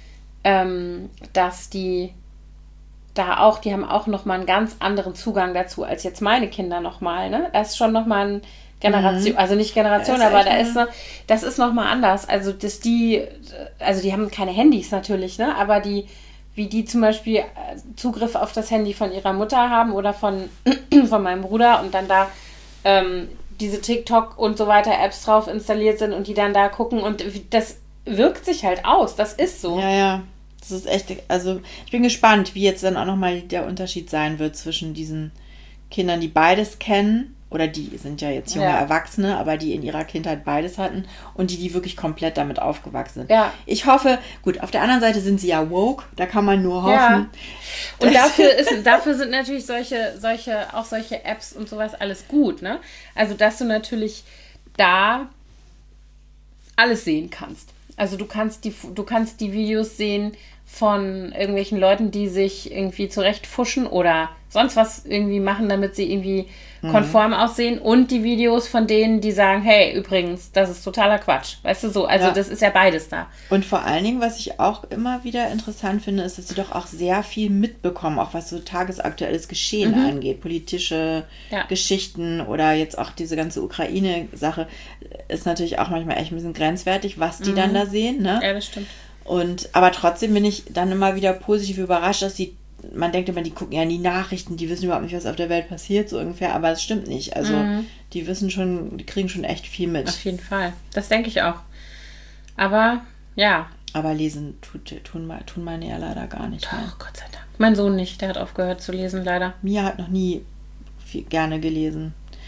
dass die haben auch nochmal einen ganz anderen Zugang dazu, als jetzt meine Kinder nochmal, ne? Das ist schon nochmal ein Generation, also nicht Generation, aber das ist nochmal anders. Also, die haben keine Handys natürlich, ne? Aber wie die zum Beispiel Zugriff auf das Handy von ihrer Mutter haben oder von meinem Bruder und dann da diese TikTok und so weiter Apps drauf installiert sind und die dann da gucken und das wirkt sich halt aus. Das ist so. Ja, ja. Das ist echt, also ich bin gespannt, wie jetzt dann auch nochmal der Unterschied sein wird zwischen diesen Kindern, die beides kennen, oder die sind ja jetzt junge Erwachsene, aber die in ihrer Kindheit beides hatten und die wirklich komplett damit aufgewachsen sind. Ja. Ich hoffe, gut, auf der anderen Seite sind sie ja woke, da kann man nur hoffen. Ja. Und dafür sind natürlich solche Apps und sowas alles gut, ne? Also, dass du natürlich da alles sehen kannst. Also du kannst die Videos sehen von irgendwelchen Leuten, die sich irgendwie zurechtfuschen oder sonst was irgendwie machen, damit sie irgendwie konform aussehen, und die Videos von denen, die sagen, hey, übrigens, das ist totaler Quatsch. Weißt du so? Also das ist ja beides da. Und vor allen Dingen, was ich auch immer wieder interessant finde, ist, dass sie doch auch sehr viel mitbekommen, auch was so tagesaktuelles Geschehen angeht. Politische Geschichten oder jetzt auch diese ganze Ukraine-Sache ist natürlich auch manchmal echt ein bisschen grenzwertig, was die dann da sehen. Ne? Ja, das stimmt. Aber trotzdem bin ich dann immer wieder positiv überrascht, dass man denkt immer, die gucken ja in die Nachrichten, die wissen überhaupt nicht, was auf der Welt passiert, so ungefähr, aber es stimmt nicht. Also die wissen schon, die kriegen schon echt viel mit. Auf jeden Fall. Das denke ich auch. Aber, ja. Aber lesen tun meine ja leider gar nicht mehr. Doch, Gott sei Dank. Mein Sohn nicht, der hat aufgehört zu lesen, leider. Mia hat noch nie gerne gelesen.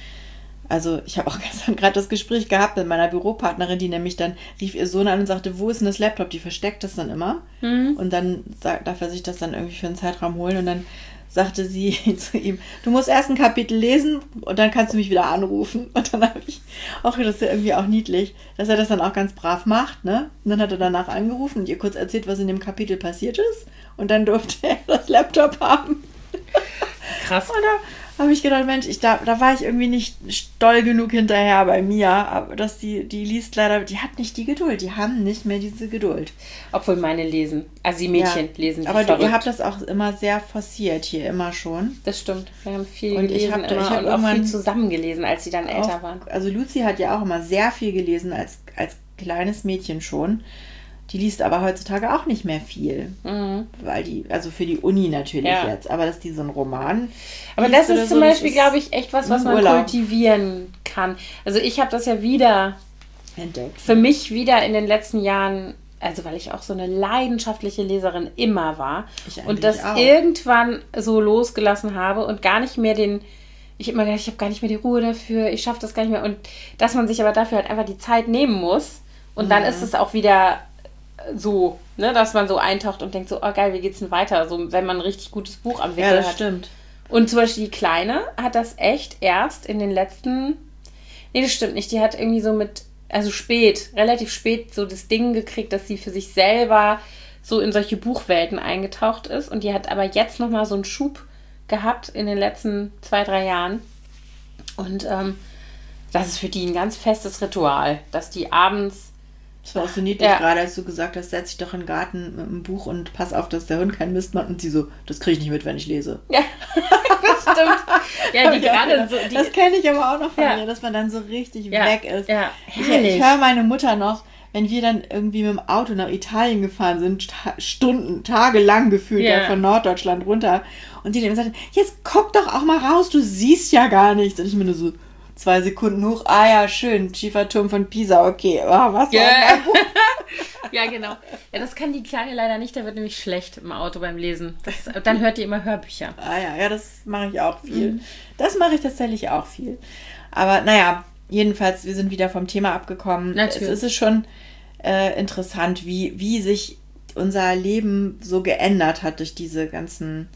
Also ich habe auch gestern gerade das Gespräch gehabt mit meiner Büropartnerin, die nämlich dann rief ihr Sohn an und sagte, wo ist denn das Laptop? Die versteckt das dann immer. Und dann darf er sich das dann irgendwie für einen Zeitraum holen. Und dann sagte sie zu ihm, du musst erst ein Kapitel lesen und dann kannst du mich wieder anrufen. Und dann habe ich auch gedacht, das ist ja irgendwie auch niedlich, dass er das dann auch ganz brav macht. Ne? Und dann hat er danach angerufen und ihr kurz erzählt, was in dem Kapitel passiert ist. Und dann durfte er das Laptop haben. Krass. Und da habe ich gedacht, Mensch, da war ich irgendwie nicht doll genug hinterher bei Mia, aber dass die liest leider, die hat nicht die Geduld, die haben nicht mehr diese Geduld. Obwohl meine lesen, also die Mädchen lesen die aber verrückt. Ihr habt das auch immer sehr forciert hier, immer schon. Das stimmt, wir haben viel und gelesen ich hab auch viel zusammen gelesen, als sie dann älter waren. Also Lucy hat ja auch immer sehr viel gelesen als kleines Mädchen schon. Die liest aber heutzutage auch nicht mehr viel. Weil also für die Uni natürlich jetzt, aber dass die so einen Roman. Aber das ist zum Beispiel, glaube ich, echt was man kultivieren kann. Also ich habe das ja wieder entdeckt. Für mich wieder in den letzten Jahren, also weil ich auch so eine leidenschaftliche Leserin immer war und das auch irgendwann so losgelassen habe und gar nicht mehr ich habe immer gedacht, ich habe gar nicht mehr die Ruhe dafür, ich schaffe das gar nicht mehr, und dass man sich aber dafür halt einfach die Zeit nehmen muss und dann ist es auch wieder so, ne, dass man so eintaucht und denkt so, oh geil, wie geht's denn weiter? So, wenn man ein richtig gutes Buch am Wickel hat. Ja, das stimmt. Und zum Beispiel die Kleine hat das echt erst in den letzten, nee, das stimmt nicht, die hat irgendwie so relativ spät so das Ding gekriegt, dass sie für sich selber so in solche Buchwelten eingetaucht ist, und die hat aber jetzt nochmal so einen Schub gehabt in den letzten 2-3 Jahren, und das ist für die ein ganz festes Ritual, dass die abends. Das war auch so niedlich, gerade als du gesagt hast, setz dich doch in den Garten mit einem Buch und pass auf, dass der Hund keinen Mist macht. Und sie so, das kriege ich nicht mit, wenn ich lese. Ja, das stimmt. Ja, die gerade so. Das kenne ich aber auch noch von mir, dass man dann so richtig weg ist. Ja, ich höre meine Mutter noch, wenn wir dann irgendwie mit dem Auto nach Italien gefahren sind, tagelang gefühlt von Norddeutschland runter. Und die dann immer sagte, jetzt guck doch auch mal raus, du siehst ja gar nichts. Und ich mir nur so, 2 Sekunden hoch, ja, schön, Schieferturm von Pisa, okay, was war das Buch? Ja, genau. Ja, das kann die Kleine leider nicht, da wird nämlich schlecht im Auto beim Lesen. Dann hört die immer Hörbücher. Ja, das mache ich auch viel. Das mache ich tatsächlich auch viel. Aber naja, jedenfalls, wir sind wieder vom Thema abgekommen. Natürlich. Es ist schon interessant, wie sich unser Leben so geändert hat durch diese ganzen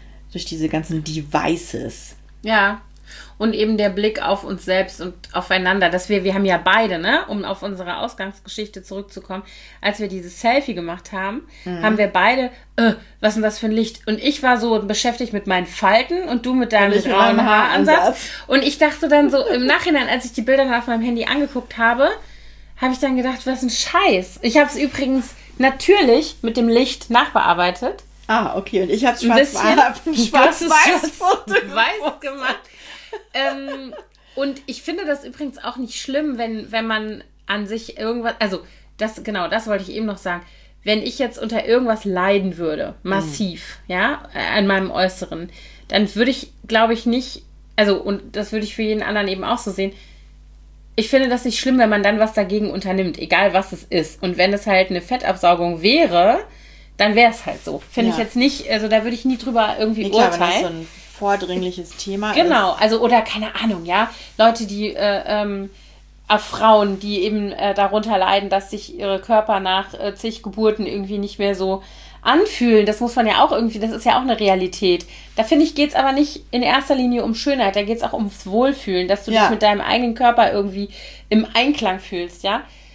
Devices. Ja. Und eben der Blick auf uns selbst und aufeinander, dass wir haben ja beide, ne, um auf unsere Ausgangsgeschichte zurückzukommen, als wir dieses Selfie gemacht haben, haben wir beide, was ist denn das für ein Licht? Und ich war so beschäftigt mit meinen Falten und du mit deinem grauen Haaransatz. Und ich dachte dann so im Nachhinein, als ich die Bilder dann auf meinem Handy angeguckt habe, habe ich dann gedacht, was ein Scheiß. Ich habe es übrigens natürlich mit dem Licht nachbearbeitet. Okay, und ich habe es schwarz-weiß gemacht. Und ich finde das übrigens auch nicht schlimm, wenn man an sich irgendwas, also das wollte ich eben noch sagen, wenn ich jetzt unter irgendwas leiden würde, massiv, an meinem Äußeren, dann würde ich, glaube ich, nicht, also, und das würde ich für jeden anderen eben auch so sehen, ich finde das nicht schlimm, wenn man dann was dagegen unternimmt, egal was es ist. Und wenn es halt eine Fettabsaugung wäre, dann wäre es halt so. Finde ich jetzt nicht, also da würde ich nie drüber irgendwie urteilen. Wenn das so ein vordringliches Thema genau, ist. Also, oder keine Ahnung, Leute, die, Frauen, die eben darunter leiden, dass sich ihre Körper nach zig Geburten irgendwie nicht mehr so anfühlen. Das muss man ja auch irgendwie, das ist ja auch eine Realität. Da finde ich, geht es aber nicht in erster Linie um Schönheit, da geht es auch ums Wohlfühlen, dass du dich mit deinem eigenen Körper irgendwie im Einklang fühlst,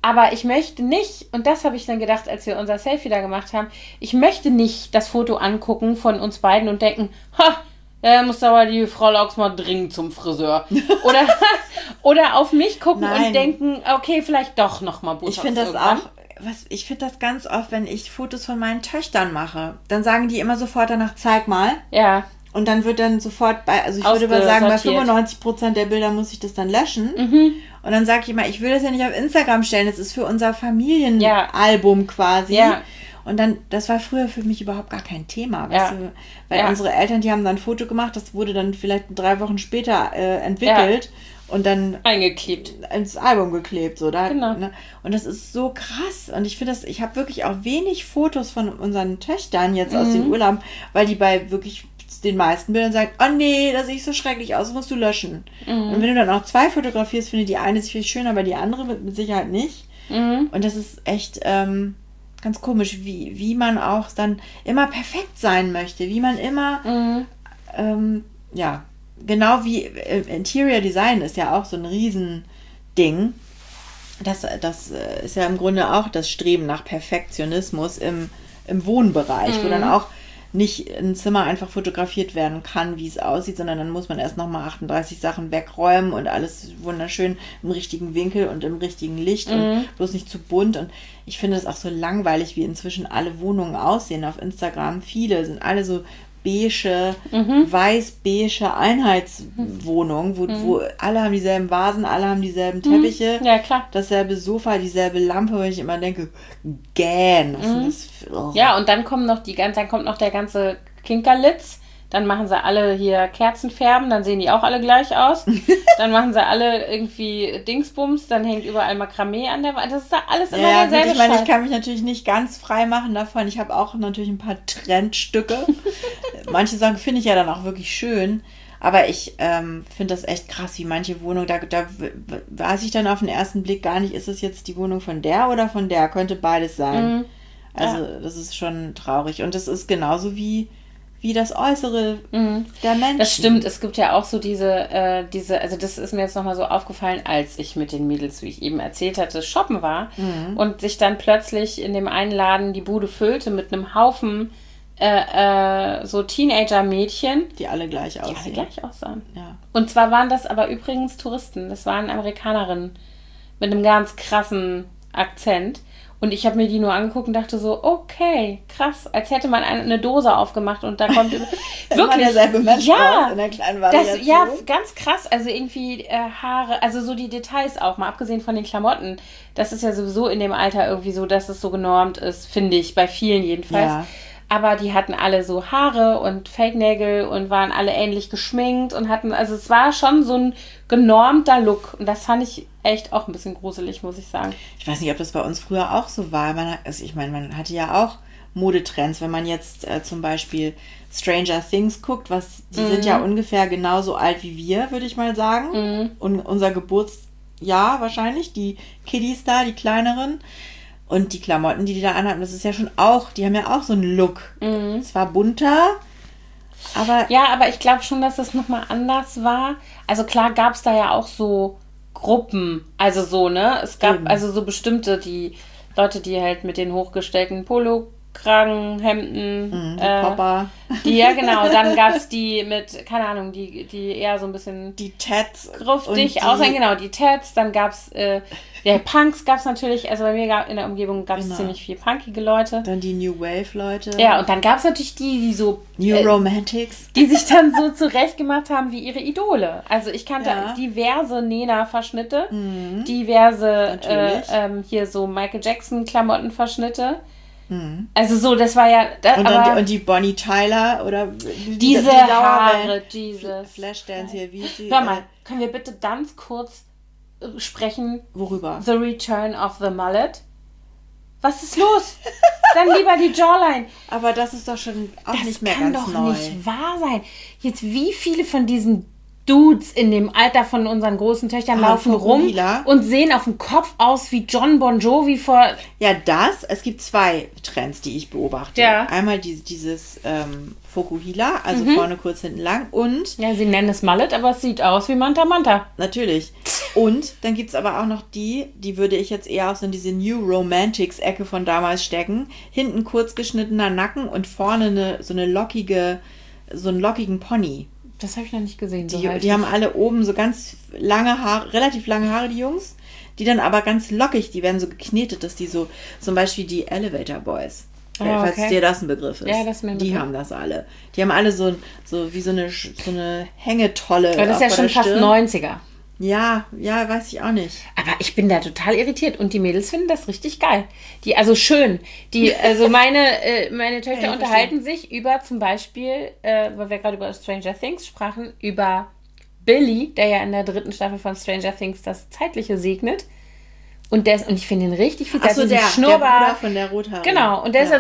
Aber ich möchte nicht, und das habe ich dann gedacht, als wir unser Selfie da gemacht haben, ich möchte nicht das Foto angucken von uns beiden und denken, muss aber die Frau Laux mal dringend zum Friseur. Oder auf mich gucken und denken, okay, vielleicht doch nochmal Botox. Ich finde das irgendwann. Ich finde das ganz oft, wenn ich Fotos von meinen Töchtern mache, dann sagen die immer sofort danach, zeig mal. Ja. Und dann wird dann sofort ich würde mal sagen, bei 95% der Bilder muss ich das dann löschen. Mhm. Und dann sage ich immer, ich will das ja nicht auf Instagram stellen, das ist für unser Familienalbum quasi. Ja. Und dann, das war früher für mich überhaupt gar kein Thema. Weißt du? Weil unsere Eltern, die haben dann ein Foto gemacht, das wurde dann vielleicht 3 Wochen später entwickelt. Und dann eingeklebt. Ins Album geklebt. So, genau. Ne? Und das ist so krass. Und ich finde ich habe wirklich auch wenig Fotos von unseren Töchtern jetzt aus den Urlauben, weil die bei wirklich den meisten Bildern sagen, oh nee, das sieht so schrecklich aus, das musst du löschen. Und wenn du dann auch 2 fotografierst, finde die eine sich viel schöner, aber die andere mit Sicherheit nicht. Und das ist echt ganz komisch, wie man auch dann immer perfekt sein möchte, wie man immer genau wie Interior Design ist ja auch so ein Riesending. Das ist ja im Grunde auch das Streben nach Perfektionismus im Wohnbereich, wo dann auch nicht ein Zimmer einfach fotografiert werden kann, wie es aussieht, sondern dann muss man erst nochmal 38 Sachen wegräumen und alles wunderschön im richtigen Winkel und im richtigen Licht und bloß nicht zu bunt. Und ich finde es auch so langweilig, wie inzwischen alle Wohnungen aussehen auf Instagram. Viele sind alle so weiß-beige Einheitswohnungen, wo alle haben dieselben Vasen, alle haben dieselben Teppiche, dasselbe Sofa, dieselbe Lampe, wo ich immer denke, Ja, und dann kommt noch der ganze Kinkerlitz. Dann machen sie alle hier Kerzenfärben, dann sehen die auch alle gleich aus. Dann machen sie alle irgendwie Dingsbums, dann hängt überall Makramee an der Wand. Das ist da alles immer derselbe Ich meine, ich kann mich natürlich nicht ganz frei machen davon. Ich habe auch natürlich ein paar Trendstücke. Manche Sachen finde ich ja dann auch wirklich schön. Aber ich finde das echt krass, wie manche Wohnungen, da weiß ich dann auf den ersten Blick gar nicht, ist es jetzt die Wohnung von der oder von der? Könnte beides sein. Also das ist schon traurig. Und das ist genauso wie das Äußere der Menschen. Das stimmt, es gibt ja auch so diese, also das ist mir jetzt nochmal so aufgefallen, als ich mit den Mädels, wie ich eben erzählt hatte, shoppen war und sich dann plötzlich in dem einen Laden die Bude füllte mit einem Haufen so Teenager-Mädchen. Die alle gleich aussahen. Ja. Und zwar waren das aber übrigens Touristen, das waren Amerikanerinnen mit einem ganz krassen Akzent. Und ich habe mir die nur angeguckt und dachte so, okay, krass, als hätte man eine Dose aufgemacht und da kommt wirklich derselbe Mensch raus in der kleinen Variation. Ja, ganz krass, also irgendwie Haare, also so die Details auch, mal abgesehen von den Klamotten, das ist ja sowieso in dem Alter irgendwie so, dass es so genormt ist, finde ich, bei vielen jedenfalls. Ja. Aber die hatten alle so Haare und Fake-Nägel und waren alle ähnlich geschminkt und also es war schon so ein genormter Look. Und das fand ich echt auch ein bisschen gruselig, muss ich sagen. Ich weiß nicht, ob das bei uns früher auch so war. Man hatte ja auch Modetrends. Wenn man jetzt zum Beispiel Stranger Things guckt, die sind ja ungefähr genauso alt wie wir, würde ich mal sagen. Und unser Geburtsjahr wahrscheinlich, die Kiddies da, die kleineren. Und die Klamotten, die da anhaben, das ist ja schon auch, die haben ja auch so einen Look. Zwar bunter, aber... Ja, aber ich glaube schon, dass das nochmal anders war. Also klar gab es da ja auch so Gruppen, also so, ne? Es gab also so bestimmte, die Leute, die halt mit den hochgestellten Polo-Kragenhemden, Popper. Ja, genau. Dann gab es die mit, keine Ahnung, die eher so ein bisschen... Die Tats. Gruftig aussehen, genau, die Tats. Dann gab es... Punks gab es natürlich, also bei mir in der Umgebung gab es ziemlich viel punkige Leute. Dann die New Wave-Leute. Ja, und dann gab es natürlich die so... New Romantics. Die sich dann so zurechtgemacht haben wie ihre Idole. Also ich kannte diverse Nena-Verschnitte, diverse hier so Michael Jackson-Klamotten-Verschnitte. Also so, das war ja... Und die Bonnie Tyler oder... Diese Haare, dieses... Flashdance hier, wie sie... Hör mal, können wir bitte ganz kurz sprechen? Worüber? The Return of the Mullet. Was ist los? Dann lieber die Jawline. Aber das ist doch schon auch nicht mehr ganz neu. Das kann doch nicht wahr sein. Jetzt wie viele von diesen Dudes in dem Alter von unseren großen Töchtern laufen rum und sehen auf dem Kopf aus wie John Bon Jovi vor... Ja, es gibt 2 Trends, die ich beobachte. Ja. Einmal dieses Fokuhila, also vorne kurz, hinten lang und... Ja, sie nennen es Mallet, aber es sieht aus wie Manta Manta. Natürlich. Und dann gibt es aber auch noch die würde ich jetzt eher auch so in diese New Romantics-Ecke von damals stecken. Hinten kurz geschnittener Nacken und vorne so einen lockigen Pony. Das habe ich noch nicht gesehen. Die haben alle oben so ganz lange Haare, relativ lange Haare, die Jungs, die dann aber ganz lockig, die werden so geknetet, dass die so, zum Beispiel die Elevator Boys, falls dir das ein Begriff ist. Ja, das ist mir ein Begriff. Die haben das alle. Die haben alle so wie so eine Hängetolle. Aber das ist ja schon fast 90er. Ja, weiß ich auch nicht. Aber ich bin da total irritiert und die Mädels finden das richtig geil. Meine Töchter unterhalten sich über zum Beispiel, weil wir gerade über Stranger Things sprachen, über Billy, der ja in der 3. Staffel von Stranger Things das Zeitliche segnet. Und ich finde ihn richtig viel. Achso, der Bruder von der Rothaarigen. Genau, und der ist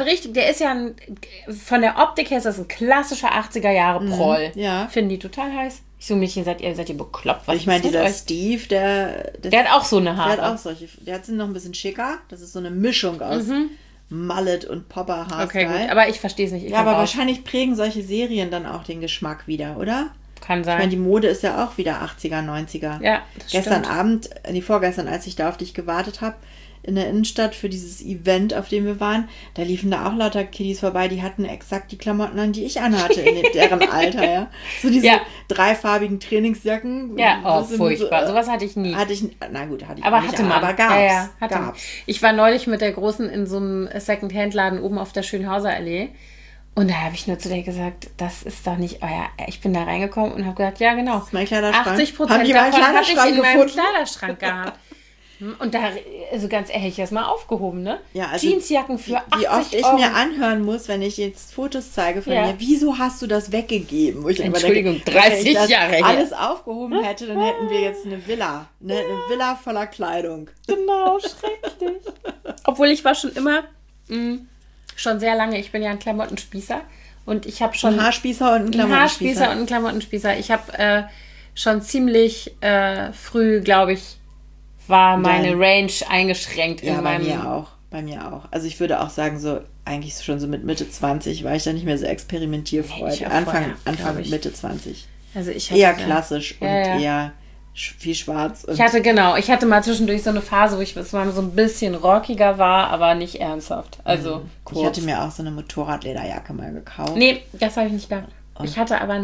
von der Optik her ist das ein klassischer 80er-Jahre-Proll. Ja. Finden die total heiß. Ich so, Mädchen, seid ihr bekloppt? Ich meine, dieser Steve, der hat auch so eine Haare. Der hat auch solche. Der hat noch ein bisschen schicker. Das ist so eine Mischung aus Mullet und Popper-Haarstyle. Okay, gut, aber ich verstehe es nicht. Aber wahrscheinlich prägen solche Serien dann auch den Geschmack wieder, oder? Kann sein. Ich meine, die Mode ist ja auch wieder 80er, 90er. Ja, das vorgestern, als ich da auf dich gewartet habe, in der Innenstadt für dieses Event, auf dem wir waren, da liefen da auch lauter Kiddies vorbei, die hatten exakt die Klamotten an, die ich anhatte in deren Alter, ja. So diese dreifarbigen Trainingsjacken. Ja, furchtbar. Sowas hatte ich nie. Aber nicht, hatte man. Aber gab's. Ich war neulich mit der Großen in so einem Second-Hand-Laden oben auf der Schönhauser Allee. Und da habe ich nur zu dir gesagt, das ist doch nicht euer... Ich bin da reingekommen und habe gesagt, ja genau. Das ist mein Kleiderschrank. 80% davon habe ich in meinem Kleiderschrank gehabt. Und da, also ganz ehrlich, ich das mal aufgehoben, ne? Ja, also Jeansjacken für 80 Wie oft ich Euro. mir anhören muss, wenn ich jetzt Fotos zeige von mir, wieso hast du das weggegeben? Wo ich Entschuldigung, denke, 30 Jahre her. Wenn ich das alles aufgehoben hätte, dann hätten wir jetzt eine Villa. Eine Villa voller Kleidung. Genau, schrecklich. Obwohl ich war schon immer, schon sehr lange, ich bin ja ein Klamottenspießer. Und ich habe schon... Ein Haarspießer und ein Klamottenspießer. Und ein Klamottenspießer. Ich habe schon ziemlich früh, glaube ich, war meine Range eingeschränkt. Ja, bei mir auch. Also ich würde auch sagen, so eigentlich schon so mit Mitte 20 war ich da nicht mehr so experimentierfreudig. Anfang Mitte 20. Also ich hatte eher klassisch und eher viel schwarz. Und ich hatte mal zwischendurch so eine Phase, wo ich mal so ein bisschen rockiger war, aber nicht ernsthaft. Also kurz. Ich hatte mir auch so eine Motorradlederjacke mal gekauft. Nee, das habe ich nicht gehabt. Ich hatte aber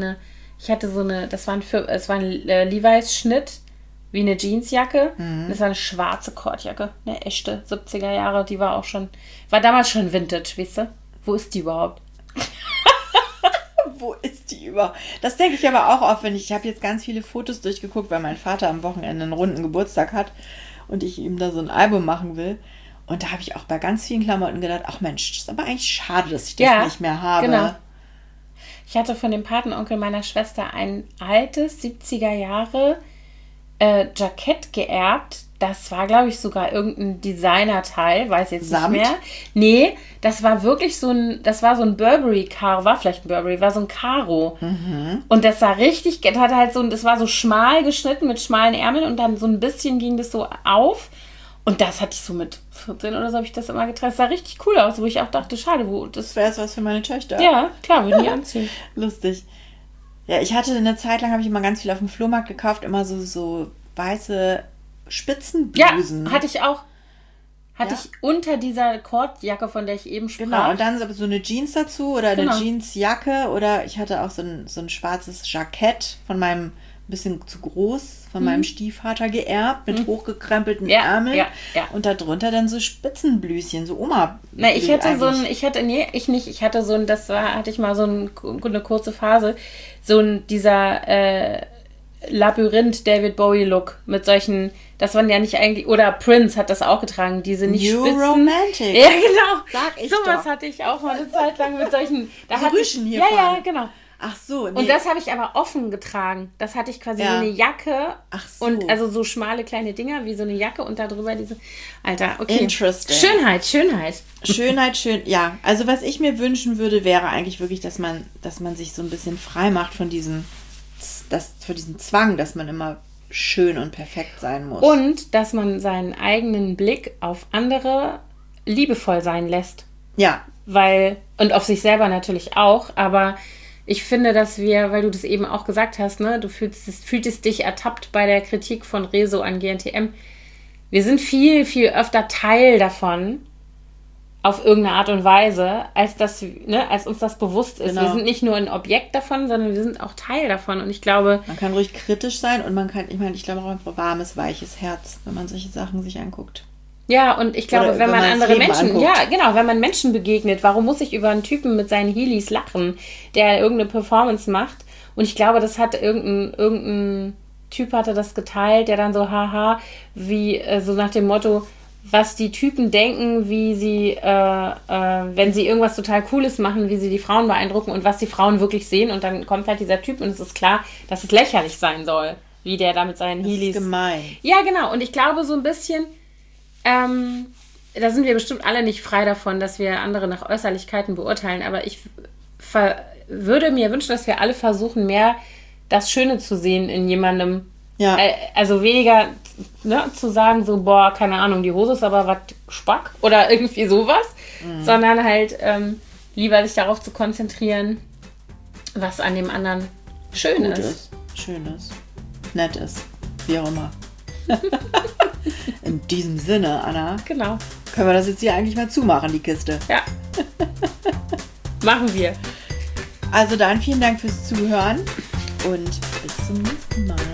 es war ein Levi's Schnitt, wie eine Jeansjacke. Das war eine schwarze Kordjacke, eine echte 70er Jahre, die war damals schon Vintage, weißt du? Wo ist die überhaupt? Wo ist die überhaupt? Das denke ich aber auch oft, wenn ich habe jetzt ganz viele Fotos durchgeguckt, weil mein Vater am Wochenende einen runden Geburtstag hat und ich ihm da so ein Album machen will. Und da habe ich auch bei ganz vielen Klamotten gedacht, ach Mensch, das ist aber eigentlich schade, dass ich das nicht mehr habe. Genau. Ich hatte von dem Patenonkel meiner Schwester ein altes 70er Jahre Jackett geerbt. Das war, glaube ich, sogar irgendein Designerteil, weiß jetzt Samt? nicht mehr. Nee, das war wirklich so ein Burberry-Karo, war vielleicht ein Burberry, war so ein Karo. Und das sah richtig, das war so schmal geschnitten mit schmalen Ärmeln und dann so ein bisschen ging das so auf. Und das hatte ich so mit 14 oder so, habe ich das immer getragen. Das sah richtig cool aus, wo ich auch dachte, schade, das wäre jetzt was für meine Töchter. Ja, klar, würden die anziehen. Lustig. Ja, ich hatte eine Zeit lang, habe ich immer ganz viel auf dem Flohmarkt gekauft, immer so weiße Spitzenblusen. Ja, hatte ich auch. Hatte ich unter dieser Kordjacke, von der ich eben sprach. Genau, und dann so eine Jeans dazu oder eine Jeansjacke oder ich hatte auch so ein schwarzes Jackett von meinem, bisschen zu groß, von meinem Stiefvater geerbt, mit hochgekrempelten Ärmeln. Ja. Und darunter dann so Spitzenblüschen, so Oma. Ich hatte mal so eine kurze Phase, dieser Labyrinth David Bowie Look mit solchen, das waren ja nicht eigentlich, oder Prince hat das auch getragen, diese nicht New Spitzen. Romantic. Ja, genau. Sag ich was doch. hatte ich auch mal eine Zeit lang mit solchen. Rüschen hier vorne. vorne. Ja, genau. Ach so, nee. Und das habe ich aber offen getragen. Das hatte ich quasi wie eine Jacke. Ach so. Und also so schmale kleine Dinger, wie so eine Jacke und darüber diese. Alter, okay. Interesting. Schönheit. Ja, also was ich mir wünschen würde, wäre eigentlich wirklich, dass man sich so ein bisschen frei macht von diesem diesen Zwang, dass man immer schön und perfekt sein muss. Und dass man seinen eigenen Blick auf andere liebevoll sein lässt. Ja. Und auf sich selber natürlich auch, aber ich finde, dass wir, weil du das eben auch gesagt hast, ne, du fühltest dich ertappt bei der Kritik von Rezo an GNTM. Wir sind viel, viel öfter Teil davon, auf irgendeine Art und Weise, als uns das bewusst ist. Genau. Wir sind nicht nur ein Objekt davon, sondern wir sind auch Teil davon. Und ich glaube... Man kann ruhig kritisch sein und ich glaube auch ein warmes, weiches Herz, wenn man solche Sachen sich anguckt. Ja, und ich glaube, wenn man andere Menschen... anguckt. Ja, genau, wenn man Menschen begegnet, warum muss ich über einen Typen mit seinen Heelys lachen, der irgendeine Performance macht? Und ich glaube, das hat irgendein Typ hatte das geteilt, der dann so, haha, wie so nach dem Motto... was die Typen denken, wie sie, wenn sie irgendwas total Cooles machen, wie sie die Frauen beeindrucken und was die Frauen wirklich sehen. Und dann kommt halt dieser Typ und es ist klar, dass es lächerlich sein soll, wie der da mit seinen Heelys... Das ist gemein. Ja, genau. Und ich glaube so ein bisschen, da sind wir bestimmt alle nicht frei davon, dass wir andere nach Äußerlichkeiten beurteilen. Aber ich würde mir wünschen, dass wir alle versuchen, mehr das Schöne zu sehen in jemandem. Ja. Also weniger... Ne, zu sagen, so, boah, keine Ahnung, die Hose ist aber was Spack oder irgendwie sowas, sondern halt lieber sich darauf zu konzentrieren, was an dem anderen schön ist. Schön ist, nett ist, wie auch immer. In diesem Sinne, Anna, genau. Können wir das jetzt hier eigentlich mal zumachen, die Kiste? Ja. Machen wir. Also dann vielen Dank fürs Zuhören und bis zum nächsten Mal.